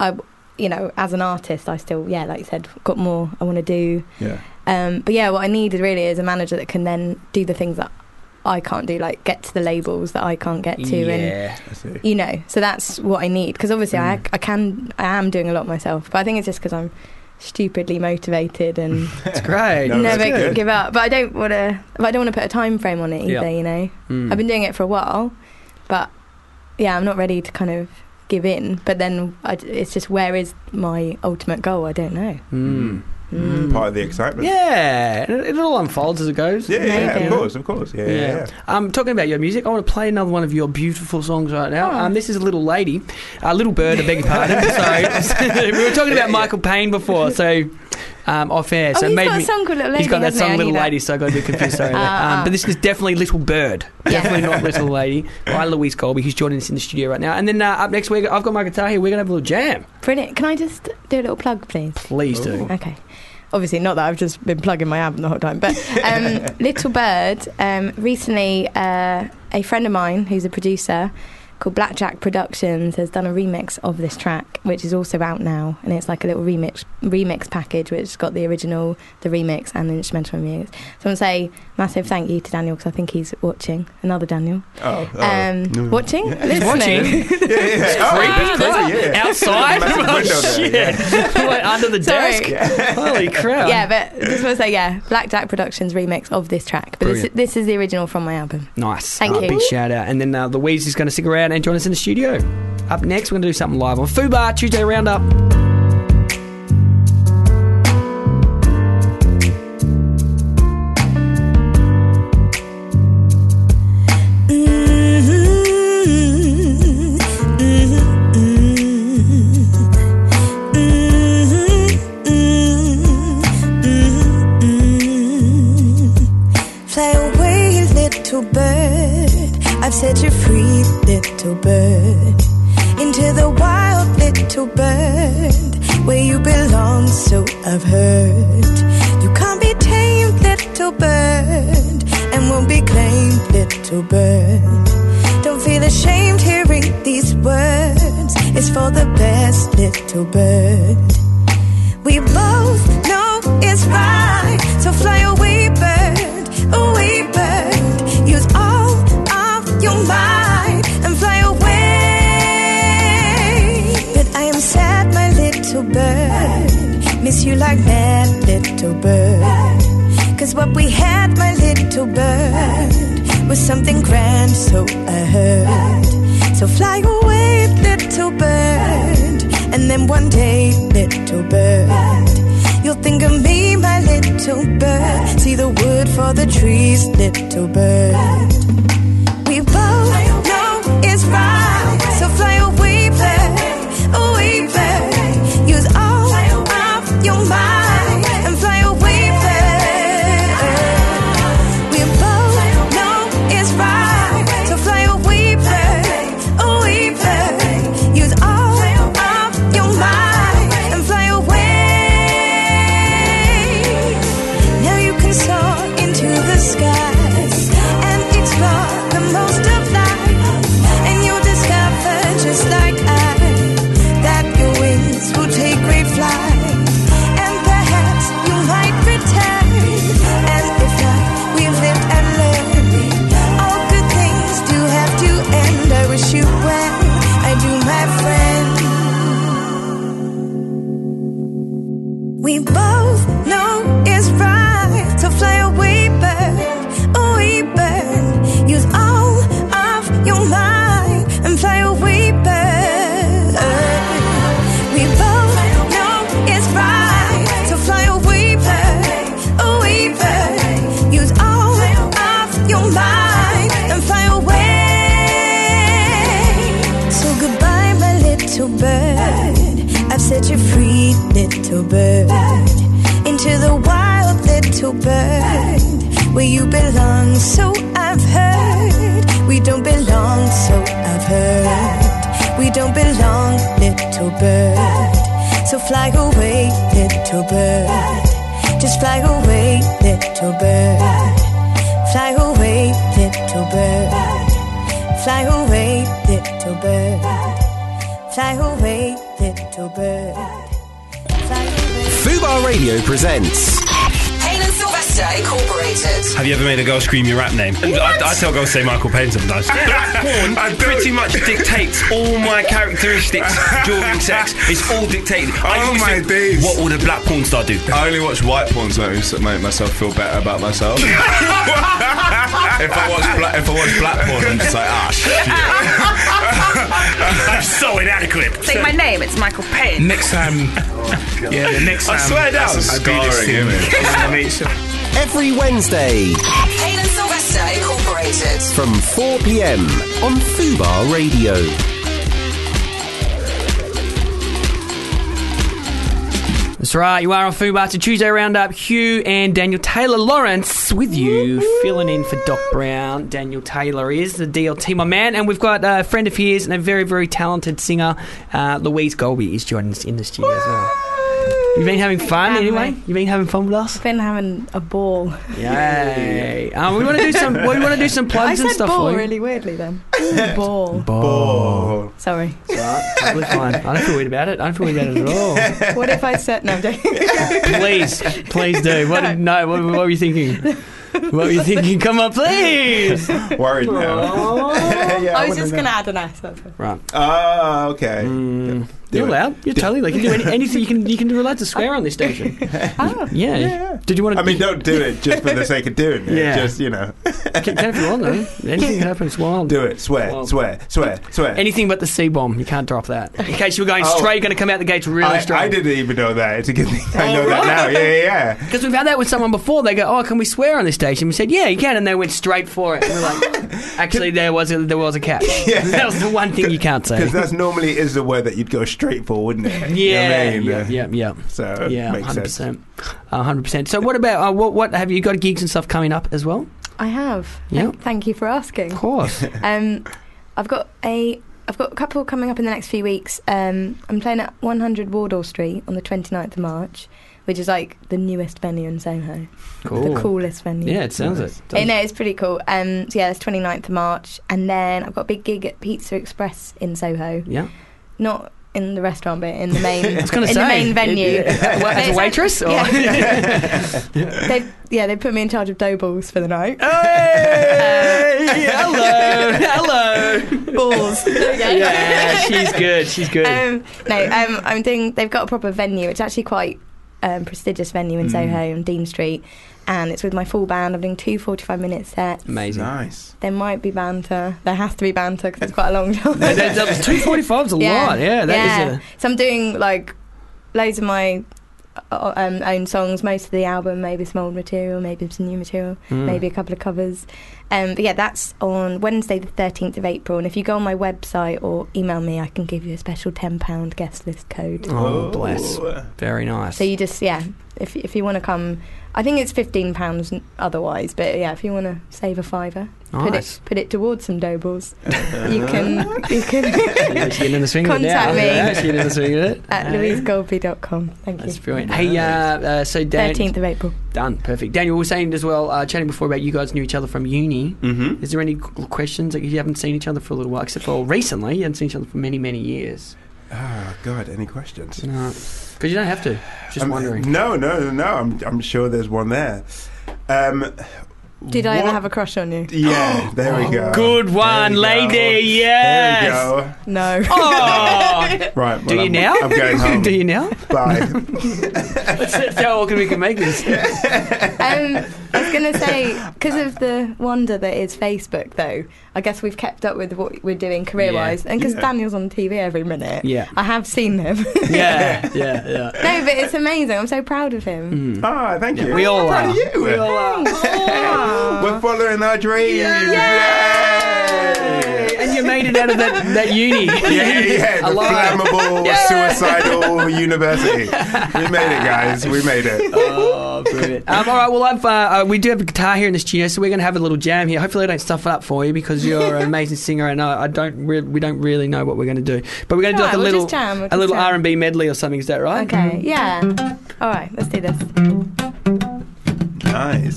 as an artist, I still, like you said, got more I want to do. Yeah. But yeah, what I need really is a manager that can then do the things that I can't do, get to the labels that I can't get to. Yeah, and so that's what I need. Because obviously I am doing a lot myself, but I think it's just because I'm stupidly motivated and it's great. Never give up. But I don't want to put a time frame on it either. I've been doing it for a while, but I'm not ready to kind of give in. But then it's just, where is my ultimate goal? I don't know. part of the excitement. Yeah, it all unfolds as it goes. Yeah, of course. Yeah. Talking about your music, I want to play another one of your beautiful songs right now. This is Little Lady, Little Bird, I beg your pardon. So we were talking about Michael Payne before, so off air. So he's maybe got a song called Little Lady. He's got that hasn't song he? Little Lady, so I got a bit confused. Sorry, but this is definitely Little Bird, definitely not Little Lady. By Louise Colby, who's joining us in the studio right now. And then up next, I've got my guitar here. We're gonna have a little jam. Brilliant. Can I just do a little plug, please? Please do. Okay. Obviously, not that I've just been plugging my album the whole time, but Little Bird, recently a friend of mine who's a producer called Blackjack Productions has done a remix of this track, which is also out now, and it's like a little remix package which has got the original, the remix, and the instrumental remix. So I want to say massive thank you to Daniel, because I think he's watching. Another Daniel. Watching? Listening. Outside? Under the desk? Holy crap. Yeah, but just want to say, Blackjack Productions remix of this track. But this is the original from my album. Nice. Thank you. Big shout out. And then Louise is going to stick around and join us in the studio. Up next, we're going to do something live on Fubar Tuesday Roundup. Fly away, little bird. I've set you free, little bird, into the wild, little bird, where you belong, so I've heard. You can't be tamed, little bird, and won't be claimed, little bird. Don't feel ashamed hearing these words, it's for the best, little bird. We both know it's right, so fly away, bird, away, bird. Use all your mind and fly away. But I am sad, my little bird, miss you like that, little bird. Cause what we had, my little bird, was something grand, so I heard. So fly away, little bird, and then one day, little bird, you'll think of me, my little bird. See the wood for the trees, little bird. We both know it's right, so fly away, bird, use all of your mind and fly away, bird. We both know it's right, so fly away, bird, use all of your mind and fly away. Now you can soar into the sky and explore the most of life, and you'll discover, just like I, that your wings will take great flight, and perhaps you might return, and if not, we've lived and learned. All good things do have to end. I wish you well, I do, my friend. We both know it's right, so fly away, bird, use all of your mind and fly away, bird. We both know it's right, so fly away, bird, use all of your mind and fly away. So goodbye, my little bird, I've set you free, little bird, into the wild, little bird, where you belong, so I've heard. We don't belong, so I've heard. We don't belong, little bird. So fly away, little bird. Just fly away, little bird. Fly away, little bird. Fly away, little bird. Fly away, little bird. Fly away. Fubar Radio presents Payne and Sylvester Incorporated. Have you ever made a girl scream your rap name? I tell girls to say Michael Payne sometimes. Black porn pretty much dictates all my characteristics during sex. It's all dictated. Days. What would a black porn star do? I only watch white porn to make myself feel better about myself. If I watch black porn, I'm just like, shit. I'm so inadequate. Say my name. It's Michael Payne. Next time. Yeah, the next time. I swear down. That's a scarring image. Every Wednesday Kane and Sylvester Incorporated. from 4 p.m. on Fubar Radio. That's right, you are on Fubar. It's a Tuesday Roundup. Hugh and Daniel Taylor Lawrence with you, filling in for Doc Brown. Daniel Taylor is the DLT, my man. And we've got a friend of his and a very, very talented singer, Louise Golby, is joining us in the studio as well. You've been having fun anyway? You've been having fun with us? Been having a ball. Yay. We want to do some plugs and stuff I said ball for you. really weirdly then. Ball. Ball. Sorry. It's all right. Totally fine. I don't feel weird about it. I don't feel weird about it at all. What if I said... No, I'm joking. Please do. What were you thinking? What were you thinking? Come on, please. Worried now. Yeah, I was just going to add an S. That's it. Right. Oh, okay. You're allowed. You're totally like you can do anything. You can do allowed to swear on this station. Oh. Yeah. Did you want to? I mean, don't do it just for the sake of doing it. Yeah. Just, you know. Can if you want, though. Anything can happen. It's wild. Do it. Swear. Wild. Swear. Anything but the C-bomb. You can't drop that. In case you were going straight, you're going to come out the gates really straight. I didn't even know that. It's a good thing I know that now. Yeah. Because we've had that with someone before. They go, "Oh, can we swear on this station?" We said, "Yeah, you can," and they went straight for it. And we're like, "Actually, there was a catch. Yeah. That was the one thing you can't say." Because that normally is the word that you'd go straight for, wouldn't it? Yeah, You know what I mean? yeah. So yeah, makes 100%. sense. 100%. So what about what have you got gigs and stuff coming up as well? I have. Yeah. Thank you for asking. Of course. I've got a couple coming up in the next few weeks. I'm playing at 100 Wardour Street on the 29th of March, which is like the newest venue in Soho. Cool. The coolest venue. Yeah, it sounds it. No, it's pretty cool. So yeah, it's 29th of March, and then I've got a big gig at Pizza Express in Soho. Yeah. Not in the restaurant, but in the main. I was going to say the main venue. As a waitress? Or? Yeah. They put me in charge of dough balls for the night. Hey, hello. Balls. There we go. Yeah, she's good. I'm doing. They've got a proper venue. It's actually quite prestigious venue in Soho on Dean Street, and it's with my full band. I'm doing 2 45-minute sets. Amazing. Nice. There might be banter. There has to be banter because it's quite a long time. 2:45's a lot. Yeah, that is. So I'm doing like loads of my own songs, most of the album, maybe some old material, maybe some new material, maybe a couple of covers. But yeah, that's on Wednesday the 13th of April, and if you go on my website or email me, I can give you a special £10 guest list code. Oh, bless. Very nice. So you just, if you want to come, I think it's £15 otherwise, but yeah, if you want to save a fiver, nice. put it towards some dough balls. you can getting in the swing contact of it now. me Getting in the swing of it. at louisegolby.com. Thank you. That's brilliant. Hey, so Dan, 13th of April. Done. Perfect. Daniel, we were saying as well, chatting before about you guys knew each other from uni. Mm-hmm. Is there any questions? Like, you haven't seen each other for a little while, except for recently. You haven't seen each other for many, many years. Oh, God, any questions? No. Because you don't have to. Just wondering. No. I'm sure there's one there. Did I ever have a crush on you? Yeah, there we go. Good one, lady. Yes. There we go. No. Oh. Right. Well, Do you now? I'm going home. Do you now? Bye. Let's how awkward we can make this. I was going to say, because of the wonder that is Facebook, though, I guess we've kept up with what we're doing career-wise. And because Daniel's on TV every minute, I have seen him. Yeah. No, but it's amazing. I'm so proud of him. Ah, thank you. We all proud are. of you. We all are. We're following our dreams. Yay! And you made it out of that uni. Yeah, the flammable, suicidal university. We made it, guys. We made it. Oh, brilliant. All right, well, we do have a guitar here in the studio, so we're going to have a little jam here. Hopefully I don't stuff it up for you because you're an amazing singer, and we don't really know what we're going to do. But we're going to do like a little R&B medley or something. Is that right? Okay, yeah. All right, let's do this. Nice.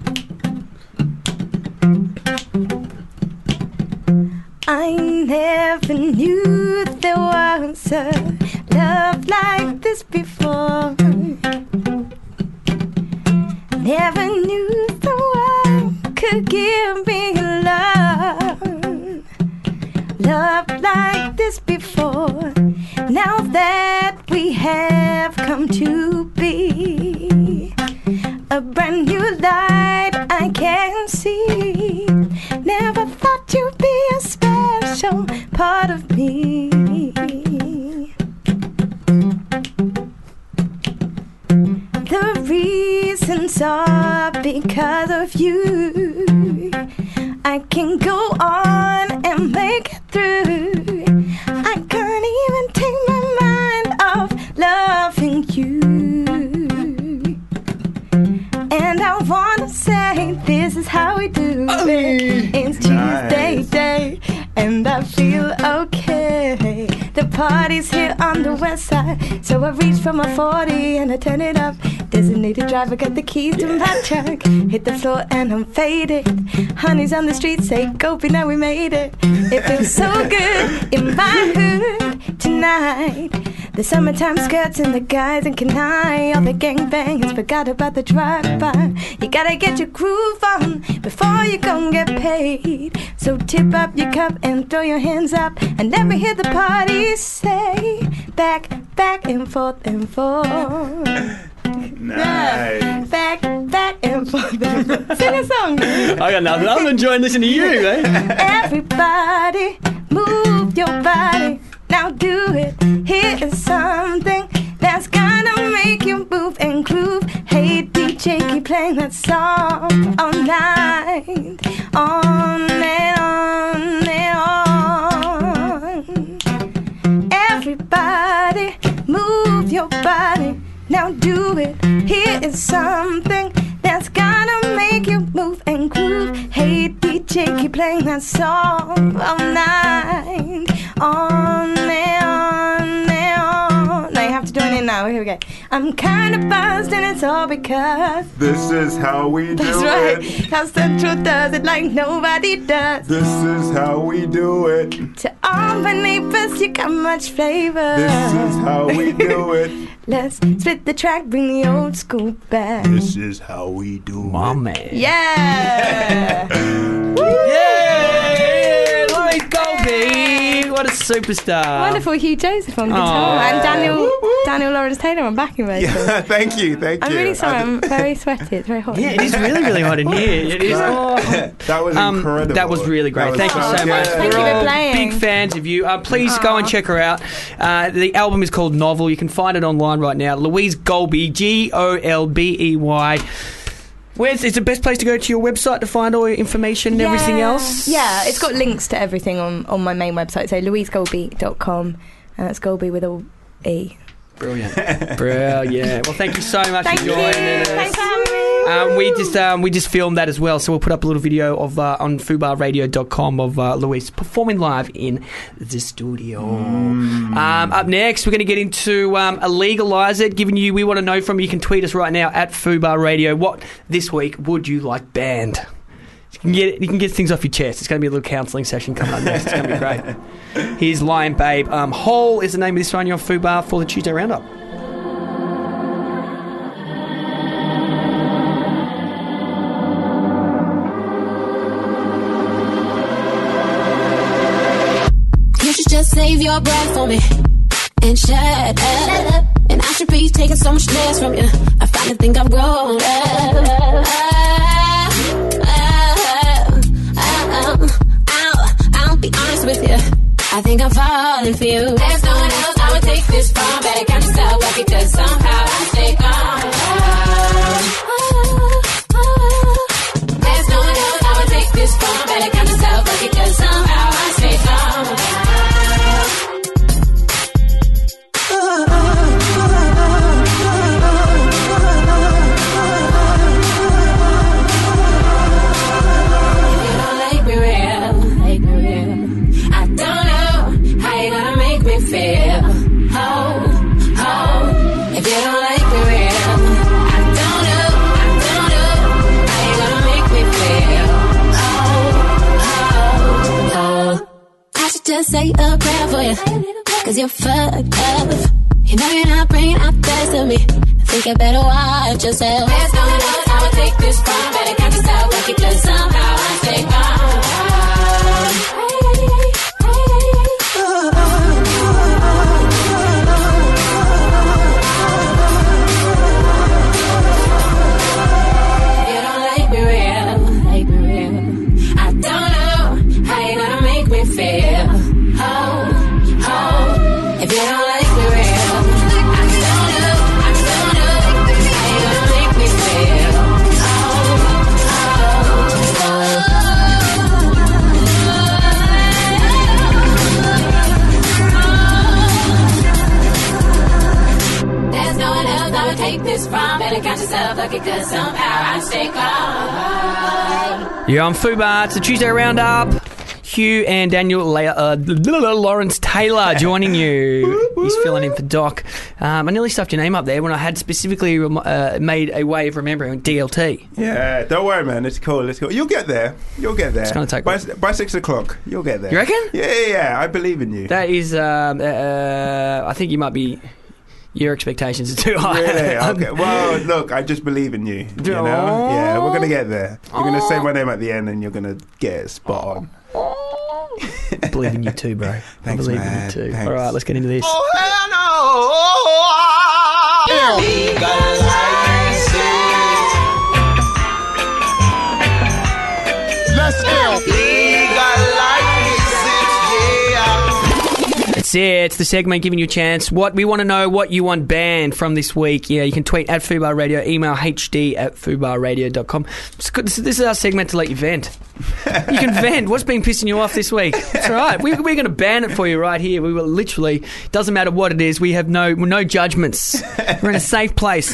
I never knew there was a love like this before. Never knew the one could give me love like this before. Now that we have come to be a brand new light I can see. Never thought you'd be a special part of me. reasons are because of you. I can go on and make it through. I can't even take my mind off loving you. And I wanna say this is how we do it. It's Tuesday day and I feel okay. The party's here on the west side, so I reach for my 40 and I turn it up. Designated driver, got the keys to my truck. Hit the floor and I'm faded. Honey's on the street, say Gopi, now we made it. It feels so good in my hood tonight. The summertime skirts and the guys in Kenai. All the gangbangers forgot about the drive-by. You gotta get your groove on before you gon' get paid. So tip up your cup and throw your hands up and let me hear the party say back, back and forth and forth. Nice. Yeah. Back and forth and forth. Sing a song. I got nothing. I'm enjoying listening to you, mate. Everybody, move your body. Now do it. Here is something that's gonna make you move and groove. Hey DJ, keep playing that song all night, on and on and on. Everybody, move your body. Now do it. Here is something that's gonna make you move and groove. Hey DJ, keep playing that song all night, on and on and on. Now you have to join in now. Here we go. I'm kinda buzzed and it's all because this is how we do that's it. right. How Central does it like nobody does. This is how we do it. To all my neighbors, you got much flavor. This is how we do it. Let's split the track, bring the old school back. This is how we do My man. Yeah. Yeah! Louis Colby! What a superstar. Wonderful Hugh Joseph on guitar. And Daniel Lawrence Taylor on backing vocals. Yeah, thank you. I'm really sorry, I'm very sweaty. It's very hot. Yeah, it is really, really hot in here. It is. That was incredible. That was really great. Thank you so much. Thank you We're for all playing. big fans of you. Please go and check her out. The album is called Novel. You can find it online right now. Louise Golby, Golbey. It's the best place to go to your website to find all your information and everything else? Yeah, it's got links to everything on my main website. So louisegolby.com. And that's Golby with a E. Brilliant. Brilliant. Well, thank you so much for joining us. Thanks for having me. We just filmed that as well, so we'll put up a little video of on fubarradio.com of Louise performing live in the studio. Up next, we're going to get into Illegalize It. We want to know from you. You can tweet us right now at Fubar Radio. What this week would you like banned? You can get things off your chest. It's going to be a little counselling session coming up next. It's going to be great. Here's Lion Babe. Hole is the name of this one. You're on Fubar for the Tuesday Roundup. You should just save your breath for me and shut up. And I should be taking so much less from you. I finally think I'm grown up. I'll be honest with you. I think I'm falling for you. There's no one else I would take this from. Better count yourself lucky, cause somehow I stay calm. There's no one else I would take this from. Better count yourself lucky, cause somehow I stay calm. Just say a prayer for you, cause you're fucked up. You know you're not bringing out the best of me. I think I better watch yourself. There's no one else I would take this from. Better count yourself lucky, cause somehow I stay calm. If you don't like me real, I don't know how you gonna make me feel. If you don't like me real, I don't know how you gonna make me feel. I take this from? Better catch yourself, lucky, cause somehow I stay calm. Yeah, I'm Fubar. It's the Tuesday Roundup. Hugh and Daniel Lawrence Taylor joining you. He's filling in for Doc. I nearly stuffed your name up there when I had specifically made a way of remembering DLT. Yeah, don't worry, man. It's cool. You'll get there. It's going to take by 6 o'clock. You'll get there. You reckon? Yeah. I believe in you. That is, I think you might be. Your expectations are too high. Really? Okay. Well, look, I just believe in you. You know? Yeah, we're going to get there. You're going to say my name at the end and you're going to get it spot on. I believe in you too, bro. Thanks, I believe man. in you too. Thanks. All right, let's get into this. Let's go. That's it. It's the segment giving you a chance. What we want to know, what you want banned from this week. Yeah, you can tweet at Fubar Radio, email hd@fubarradio.com. This is our segment to let you vent. You can vent. What's been pissing you off this week? It's all right. We're going to ban it for you right here. We will literally, doesn't matter what it is, we have no judgments. We're in a safe place.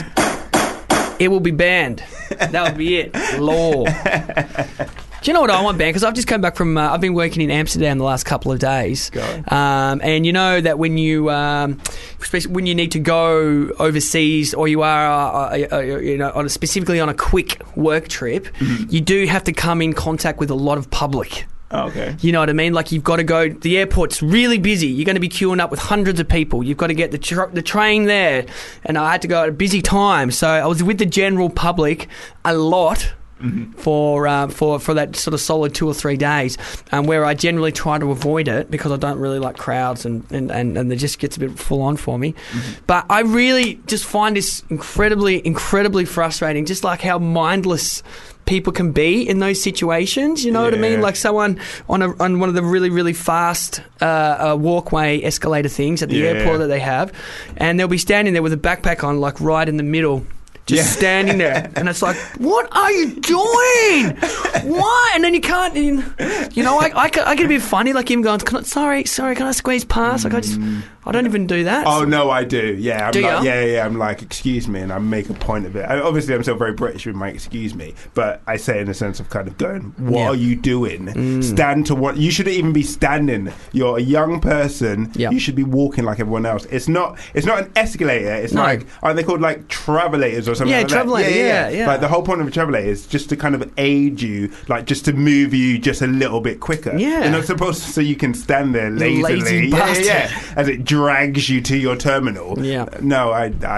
It will be banned. That would be it. Law. Do you know what I want banned? Because I've just come back from... I've been working in Amsterdam the last couple of days. And you know that when you... especially when you need to go overseas or you are specifically on a quick work trip, you do have to come in contact with a lot of public. Oh, okay. You know what I mean? Like, you've got to go... The airport's really busy. You're going to be queuing up with hundreds of people. You've got to get the train there. And I had to go at a busy time. So I was with the general public a lot... for that sort of solid 2 or 3 days, where I generally try to avoid it because I don't really like crowds and it just gets a bit full on for me. But I really just find this incredibly frustrating, just like how mindless people can be in those situations. You know what I mean? Like someone on one of the really, really fast walkway escalator things at the airport that they have, and they'll be standing there with a backpack on, like right in the middle. Just standing there. And it's like, what are you doing? Why? And then you can't, you know, I get a bit funny, like him going, sorry, can I squeeze past? Like, I don't even do that. Oh, no, I do. Yeah. I'm I'm like, excuse me, and I make a point of it. Obviously, I'm still very British with my excuse me, but I say in a sense of kind of going, what are you doing? Stand to what? You shouldn't even be standing. You're a young person. You should be walking like everyone else. It's not an escalator. It's like, aren't they called like travelators or something like that? Yeah. Like the whole point of a travelator is just to kind of aid you, like just to move you just a little bit quicker. Yeah. You're not supposed to, so you can stand there lazily. Lazy bastard. As it drags you to your terminal. Yeah. No,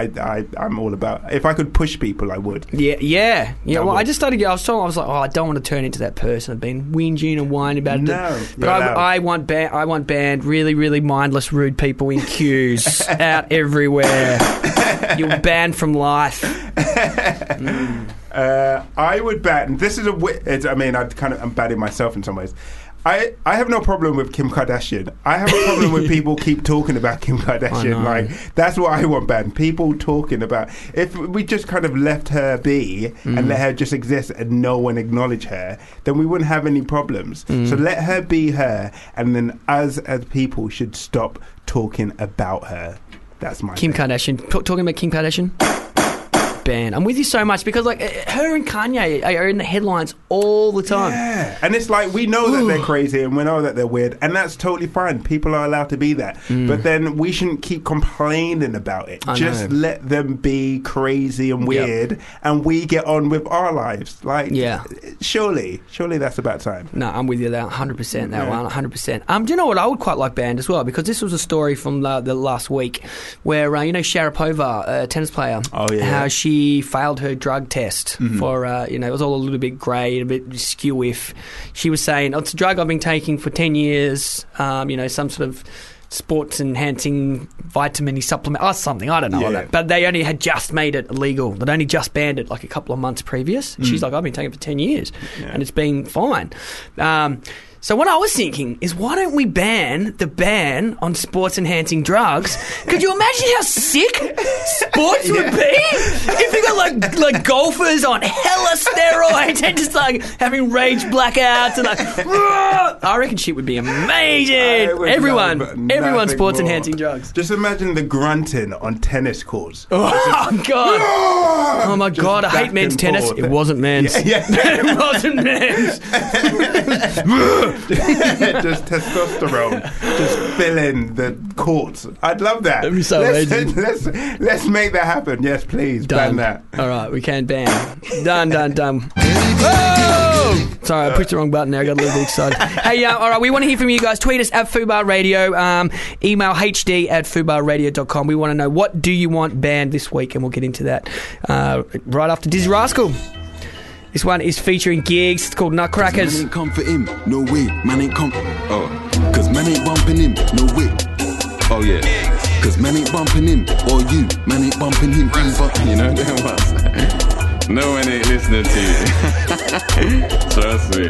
I'm all about. If I could push people, I would. Yeah. Well, I just started. I was like, I don't want to turn into that person. I've been whinging and whining about it. But I want banned really, really mindless, rude people in queues out everywhere. You're banned from life. I would ban. This is I'm banning myself in some ways. I have no problem with Kim Kardashian. I have a problem with people keep talking about Kim Kardashian. Like, that's what I want banned. People talking about... If we just kind of left her be and let her just exist and no one acknowledge her, then we wouldn't have any problems. So let her be her, and then us as people should stop talking about her. That's my Kim Kardashian. Talking about Kim Kardashian? Ban. I'm with you so much because like her and Kanye are in the headlines all the time. Yeah, and it's like we know that they're crazy and we know that they're weird, and that's totally fine. People are allowed to be that, but then we shouldn't keep complaining about it. Just let them be crazy and weird, and we get on with our lives. Like, surely that's about time. No, I'm with you there, 100%. That one, 100%. Do you know what I would quite like banned as well? Because this was a story from the last week where Sharapova, a tennis player, how she failed her drug test for, it was all a little bit grey, a bit skew if. She was saying, it's a drug I've been taking for 10 years, some sort of sports-enhancing vitamin supplement or something, I don't know. That. But they only had just made it illegal. They'd only just banned it like a couple of months previous. She's like, I've been taking it for 10 years and it's been fine. So what I was thinking is, why don't we ban on sports-enhancing drugs? Could you imagine how sick sports would be if you got like golfers on hella steroids and just like having rage blackouts and like. I reckon shit would be amazing. Everyone sports enhancing drugs. Just imagine the grunting on tennis courts. Oh God! Oh my God! I hate men's tennis. It wasn't men's. It wasn't men's. Just testosterone, just filling the courts. I'd love that. That'd be so amazing. Let's make that happen. Yes, please. Done. Ban that. All right, we can ban. Done. Oh! Sorry, I pushed the wrong button there. I got a little bit excited. Hey, all right, we want to hear from you guys. Tweet us at Fubar Radio. Email hd@fubarradio.com. We want to know, what do you want banned this week? And we'll get into that right after Dizzy Rascal. This one is featuring Gigs. It's called Nutcrackers. Man ain't come for him, no way. Man ain't come. Oh, cause man ain't bumping him, no way. Oh yeah. Cause man ain't bumping him, or you. Man ain't bumping him either. You know them ones. No one ain't listening to you. Trust me.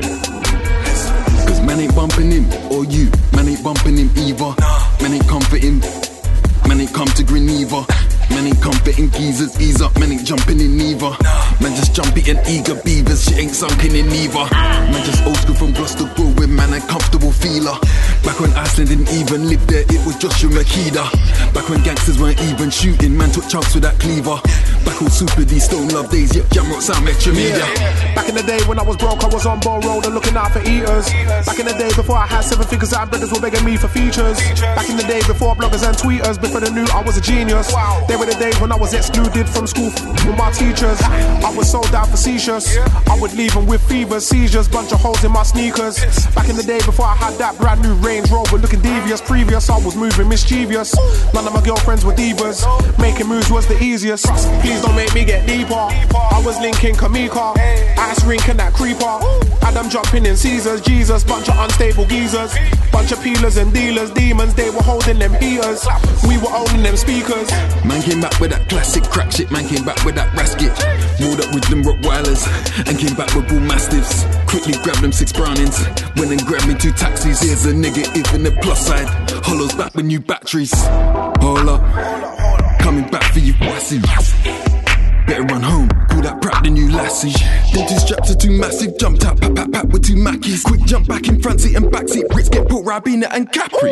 Cause man ain't bumping him, or you. Man ain't bumping him either. Man ain't come for him. Man ain't come to Greeneva. Man ain't comforting geezers, ease up, man ain't jumping in neither. Man just jumping in eager beavers, she ain't sunken in neither. Man just old school from Gloucester growing, man a comfortable feeler. Back when Iceland didn't even live there, it was Joshua Makeda. Back when gangsters weren't even shooting, man took chunks with that cleaver. Back old Super D, Stone Love days, yep, Jam Rock Sound, Metro Media. Back in the day when I was broke, I was on Ball Road and looking out for eaters. Back in the day before I had 7 figures and brothers were begging me for features. Back in the day before bloggers and tweeters, before they knew I was a genius. They were the days when I was excluded from school with my teachers. I was so down facetious. I would leave them with fevers, seizures, bunch of holes in my sneakers. Back in the day before I had that brand new Range Rover looking devious. Previous I was moving mischievous. None of my girlfriends were divas. Making moves was the easiest. Please don't make me get deeper. I was linking Kamika, ass rink and that creeper. Adam jumping in Caesars, Jesus, bunch of unstable geezers. Bunch of peelers and dealers, demons, they were holding them heaters. We were owning them speakers. Man came back with that classic crack shit, man came back with that rasket. Rolled up with them Rottweilers and came back with bull mastiffs. Quickly grabbed them 6 Brownings, went and grabbed me 2 taxis. Here's a negative in the plus side, Hollows back with new batteries. Hold up, coming back for you, massive. Better run home, call that prep the new lassie. Them 2 straps are too massive, jumped out, pat with 2 Mackies. Quick jump back in front seat and backseat, Brits get put Rabina and Capri.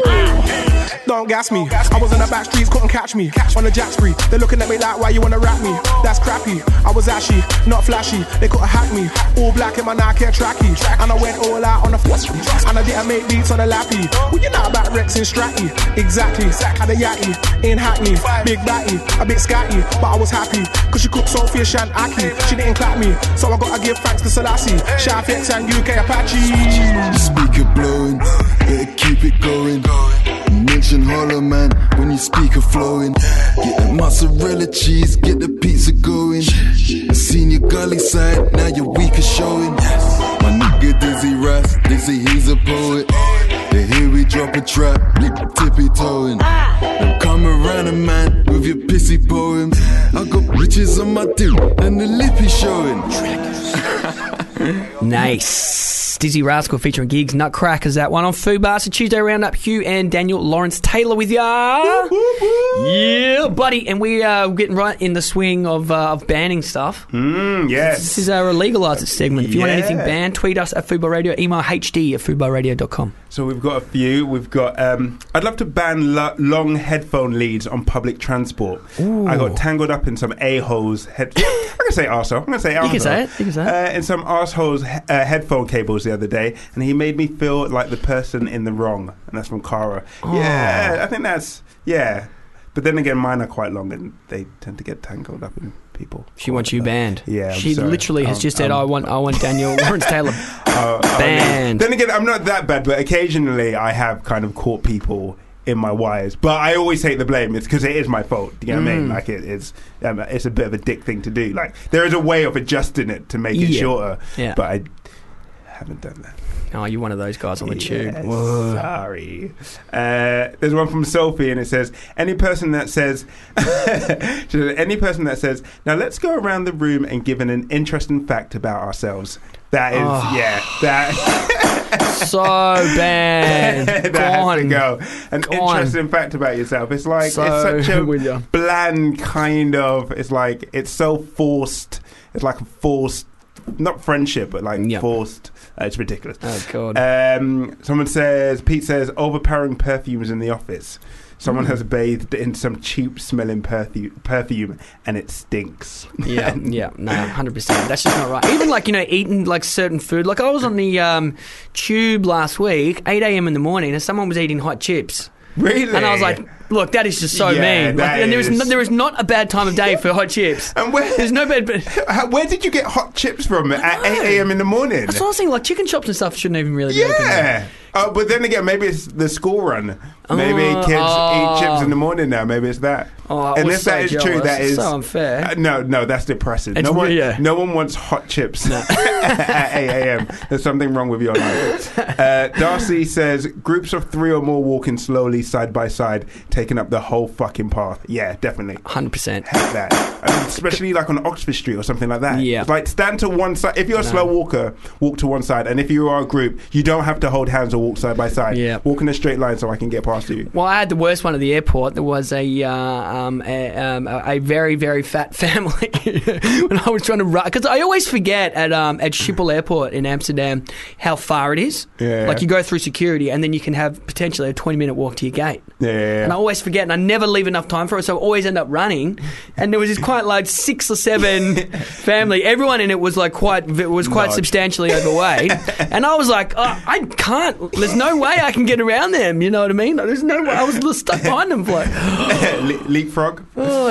Don't gas me, I was in the back streets, couldn't catch me. On the jack spree, they're looking at me like, why you wanna rap me? That's crappy, I was ashy, not flashy, they couldn't hack me. All black in my Nike tracky, and I went all out on the flash. And I didn't make beats on the lappy. Well, you know about Rex and Stratty, exactly. Had a yatty, in Hackney, big batty, a bit scatty, but I was happy, cause she cooked Sophia Shan Aki. She didn't clap me, so I gotta give thanks to Selassie. Shout X and UK Apache. Speaker blowing, better keep it going. Mention Hollow Man when you speak of flowing. Get the mozzarella cheese, get the pizza going. I seen your gully side, now your weak is showing. My nigga Dizzy Ras, they say he's a poet. They hear we drop a trap, tippy toeing. Don't come around a man with your pissy poems. I got riches on my dick and the lippy showing. Nice. Dizzy Rascal featuring Gigs, Nutcrackers, that one on Fubar. So Tuesday Roundup, Hugh and Daniel, Lawrence Taylor with ya. Yeah, buddy. And we are getting right in the swing of banning stuff. Yes. This is our Legalise It segment. If you want anything banned, tweet us at Fubar Radio, email hd@fubarradio.com. So we've got a few. We've got, I'd love to ban long headphone leads on public transport. Ooh. I got tangled up in some a-holes I can say arsehole. I'm going to say arsehole. You can say it. You can say it. In some arseholes headphone cables the other day, and he made me feel like the person in the wrong. And that's from Cara. Oh. Yeah, I think that's, yeah. But then again, mine are quite long, and they tend to get tangled up in people. She wants you banned. Yeah, she literally has just said, "I want Daniel Lawrence Taylor banned." Then again, I'm not that bad, but occasionally I have kind of caught people in my wires. But I always take the blame. It's because it is my fault. Do you know what I mean? Like it's a bit of a dick thing to do. Like there is a way of adjusting it to make it shorter. Yeah. But I haven't done that. Oh, you're one of those guys on the tube. Whoa. Sorry. There's one from Sophie, and it says, any person that says, now let's go around the room and give an interesting fact about ourselves. That is, that. So bad. That has to go. An interesting fact about yourself. It's like it's such a bland kind of. It's like it's so forced. It's like a forced, not friendship, but like forced. It's ridiculous. Oh God. Pete says overpowering perfumes in the office. Someone has bathed in some cheap-smelling perfume, and it stinks. No, 100%. That's just not right. Even like eating like certain food. Like I was on the tube last week, 8 a.m. in the morning, and someone was eating hot chips. Really? And I was like, look, that is just so mean. Like, and there is not a bad time of day for hot chips. And there's no bad. Where did you get hot chips from at 8 a.m. in the morning? That's what I was saying. Like chicken shops and stuff shouldn't even really be open. Yeah. But then again, maybe it's the school run. Maybe kids eat chips in the morning now. Maybe it's that. And if that is true, that is so unfair. No, that's depressing. No one wants hot chips at 8 a.m. There's something wrong with your life. Darcy says groups of 3 or more walking slowly side by side, taking up the whole fucking path. Yeah, definitely. 100%. Have that. Especially like on Oxford Street or something like that. Yeah. It's like stand to one side. If you're a slow walker, walk to one side. And if you are a group, you don't have to hold hands or walk side by side. Yeah. Walk in a straight line so I can get past you. Well, I had the worst one at the airport. There was a very, very fat family when I was trying to run. Because I always forget at Schiphol Airport in Amsterdam how far it is. Yeah. Like you go through security and then you can have potentially a 20-minute walk to your gate. Yeah. And I always forget, and I never leave enough time for it, so I always end up running. And there was this quite like 6 or 7 family. Everyone in it was like quite substantially overweight. And I was like, I can't. There's no way I can get around them. You know what I mean? There's no way. I was stuck behind them. Like leapfrog. Oh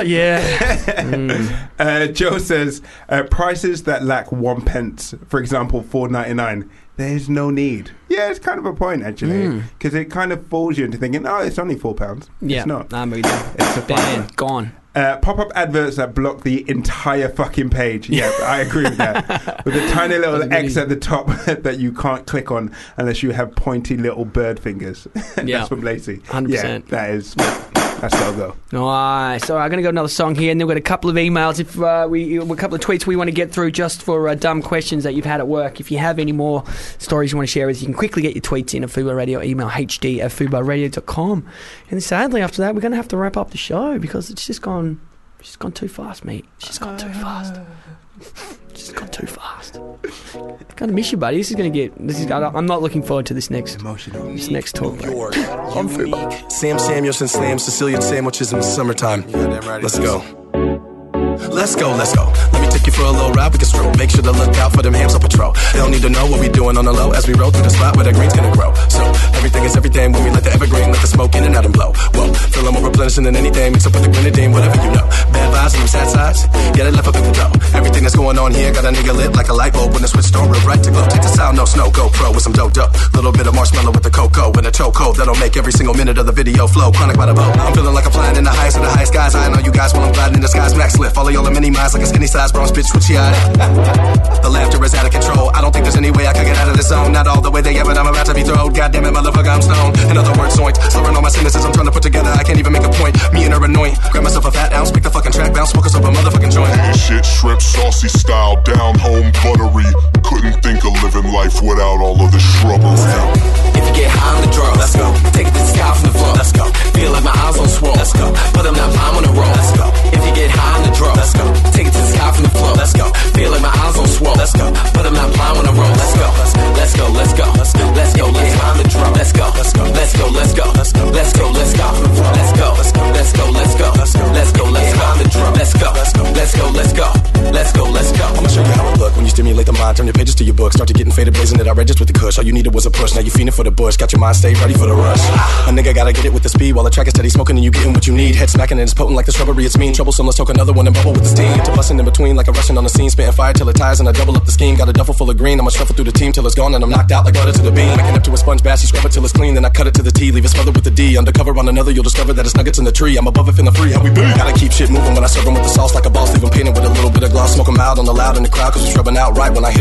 yeah. Joe says prices that lack 1 pence. For example, $4.99. There's no need. Yeah, it's kind of a point actually, because it kind of fools you into thinking, oh, it's only £4. Yeah, it's not. I'm with you. It's a ban gone. Pop-up adverts that block the entire fucking page. Yeah, I agree with that. With a tiny little X at the top that you can't click on unless you have pointy little bird fingers. That's from Lacey. 100%. Yeah, that's gotta go. Alright, so I'm going to go another song here, and then we've got a couple of emails. If a couple of tweets we want to get through just for dumb questions that you've had at work. If you have any more stories you want to share with us, you can quickly get your tweets in at Fubar Radio, email hd@fubarradio.com. And sadly, after that, we're going to have to wrap up the show because it's just gone too fast, mate. It's just gone too fast. It's just gone too fast. Gonna miss you, buddy. I'm not looking forward to this next talk. On Fubar. Sam Samuelson slams Sicilian sandwiches in the summertime. Let's go. Let's go. Let me take you for a little ride, we can stroll. Make sure to look out for them hams on patrol. They don't need to know what we doing on the low as we roll through the spot where the green's gonna grow. So everything is everything when we let the evergreen, let the smoke in and out and blow. Whoa, feel more replenishing than anything. Mix up with the grenadine, whatever you know. Bad vibes and them sad sides, yeah, they left up in the dough. Everything that's going on here got a nigga lit like a light bulb when the switch don't real bright to glow. Take the sound, no snow, GoPro with some dope. Little bit of marshmallow with the cocoa and a chokehold that'll make every single minute of the video flow. Chronic by the boat. I'm feeling like I'm flying in the highest of the high skies. I know you guys while I'm gliding in the skies. Max lift, follow y'all in mini minds like a skinny size bronze bitch with ya. The laughter is out of control. I don't think there's any way I can get out of this zone. Not all the way there, but I'm about to be thrown. Goddamn it, motherfucker, I'm stoned. In other words, zoinked. Slurring all my sentences I'm trying to put together. I can't even make a point. Me and her annoying. Grab myself a fat ounce, pick the fucking track, bounce, smoke us up a motherfucking joint. Shit, shrimp, saucy style, down home, buttery. Couldn't think of living life without all of the shrubbery. If you get high on the draw, let's go. Take it to the sky from the floor, let's go. Feel like my eyes on swirl, let's go. But I'm not fine on the roll, let's go. If you get high on the draw, let's go. Take it to the sky from the floor, let's go. Feel like my eyes on swirl, let's go. But I'm not fine on the roll, let's go. Let's go, let's go, let's go, let's go. Get high on the draw, let's go. Let's go, let's go, let's go, let's go, let's go, let's go. Let's go, let's go, let's go, let's go, let's go, let's go, let's go on the drum. Let's go, let's go, let's go, let's go, let's go, let's go. I'ma show you how it look when you stimulate the mind. Turn your pages to your book, start to getting faded, blazing it outrageous with the kush. All you needed was a push, now you feeding for the bush. Got your mind stay ready for the rush. A nigga gotta get it with the speed while the track is steady smoking and you getting what you need. Head smacking and it's potent like the shrubbery. It's mean troublesome. Let's talk another one and bubble with the steam. To busting in between like a Russian on the scene, spitting fire till it tires and I double up the scheme. Got a duffel full of green. I'ma shuffle through the team till it's gone and I'm knocked out like butter to the bean. Making up to a sponge bath, you scrub it till it's clean, then I cut it to the T, leave it smothered with the D. Undercover on another, you'll discover that it's nuggets in the tree. I'm above it, feeling free. How we be? Gotta keep shit moving when I serve them with the sauce like a boss. Leave them painted with a little bit of gloss. Smoke them out on the loud in the crowd, cause it's rubbing out right when I hit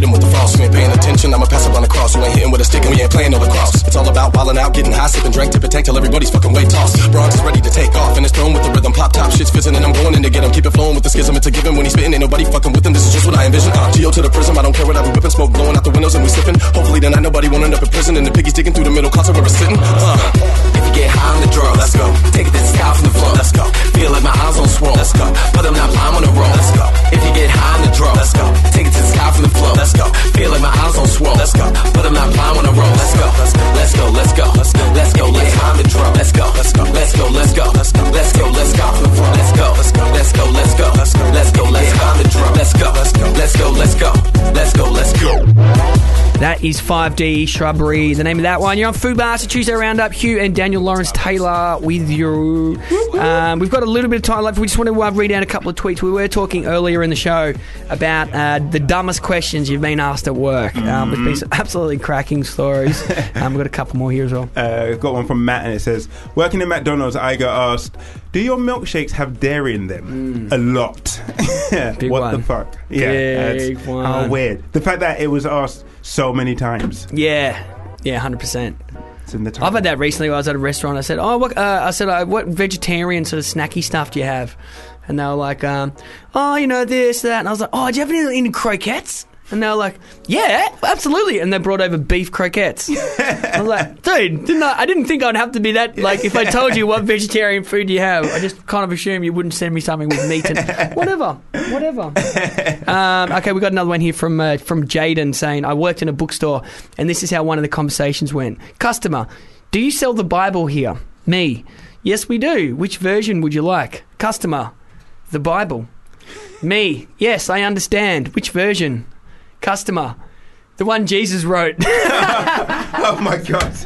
him with the frost. You ain't paying attention, I'ma pass up on the cross. You ain't hitting with a stick and we ain't playing no lacrosse. It's all about wildin' out, getting high, sipping drink, tip and tank till everybody's fucking weight tossed. Bronx is ready to take off and it's thrown with the rhythm. Pop top, shit's fizzing and I'm going in to get him. Keep it flowing with the schism, it's a given. When he's spitting, ain't nobody fucking with him. This is just what I envision. Geo to the prism, I don't care what I be whipping. Smoke blowing out the windows and we sipping. Hopefully tonight nobody won't end up in prison and the piggies digging through the middle closet where we're sitting. If you get high on the drug, let's go. Take it to the sky from the floor, let's go. Feel like my eyes on swirl, let's go. But I'm not blind on the roll, let's go. If you get high on the drug, let's go. Take it to the sky from the floor, let's go. Feel like my eyes on swirl, let's go. But I'm not blind on the roll, let's go. Let's go, let's go, let's go, let's go. Let's high on the drug, let's go, let's go, let's go, let's go, let's go, let's go, let's go from the floor, let's go, let's go, let's go, let's go, let's go, let's go, let's high on the drug, let's go, let's go, let's go, let's go, let's go, let's go. That is 5D Shrubbery, the name of that one. You're on Food Bar, it's a Tuesday Roundup. Hugh and Daniel Lawrence Taylor with you. We've got a little bit of time left. We just want to read out a couple of tweets. We were talking earlier in the show about the dumbest questions you've been asked at work. There's been some absolutely cracking stories. We've got a couple more here as well. I've got one from Matt and it says, working in McDonald's, I got asked, do your milkshakes have dairy in them? A lot. Big what one. the fuck? Big that's one. how weird. The fact that it was asked so many times. Yeah, 100%. It's in the top. I've had that recently. I was at a restaurant. I said, what vegetarian sort of snacky stuff do you have? And they were like, this, that. And I was like, do you have any croquettes? And they were like, yeah, absolutely. And they brought over beef croquettes. I was like, dude, I didn't think I'd have to be that. Like, if I told you what vegetarian food you have, I just kind of assumed you wouldn't send me something with meat and whatever. Okay, we got another one here from Jaden saying, I worked in a bookstore, and this is how one of the conversations went. Customer, do you sell the Bible here? Me, yes, we do. Which version would you like? Customer, the Bible. Me, yes, I understand. Which version? Customer, the one Jesus wrote. Oh my god.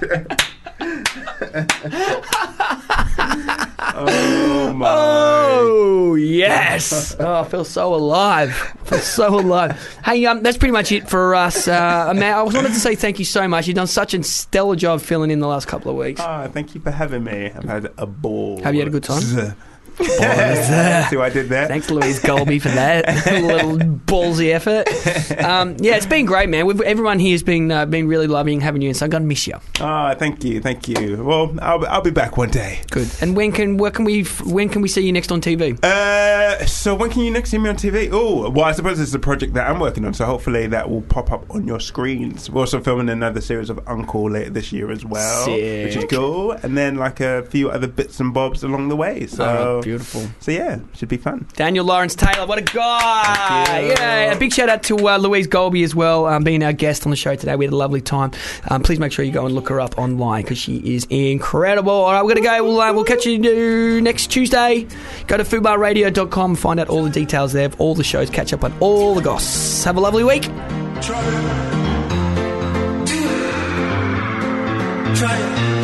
Oh my. Oh yes. Oh, I feel so alive. Hey, that's pretty much it for us. Matt, I wanted to say thank you so much. You've done such a stellar job filling in the last couple of weeks. Thank you for having me. I've had a ball. Have you had a good time? See what I did there? Thanks, Louise Golby, for that little ballsy effort. It's been great, man. Everyone here has been really loving having you, and so I'm gonna miss you. Thank you. Well, I'll be back one day. Good. And when can we see you next on TV? So when can you next see me on TV? Oh, well, I suppose it's a project that I'm working on, so hopefully that will pop up on your screens. We're also filming another series of Uncle later this year as well, Sick. which is cool. And then like a few other bits and bobs along the way. So. Beautiful. So yeah, should be fun. Daniel Lawrence Taylor, what a guy! Yeah, a big shout out to Louise Golby as well, being our guest on the show today. We had a lovely time. Please make sure you go and look her up online because she is incredible. All right, we're gonna go. We'll catch you next Tuesday. Go to foodbarradio.com, find out all the details there of all the shows. Catch up on all the goss. Have a lovely week. Try it.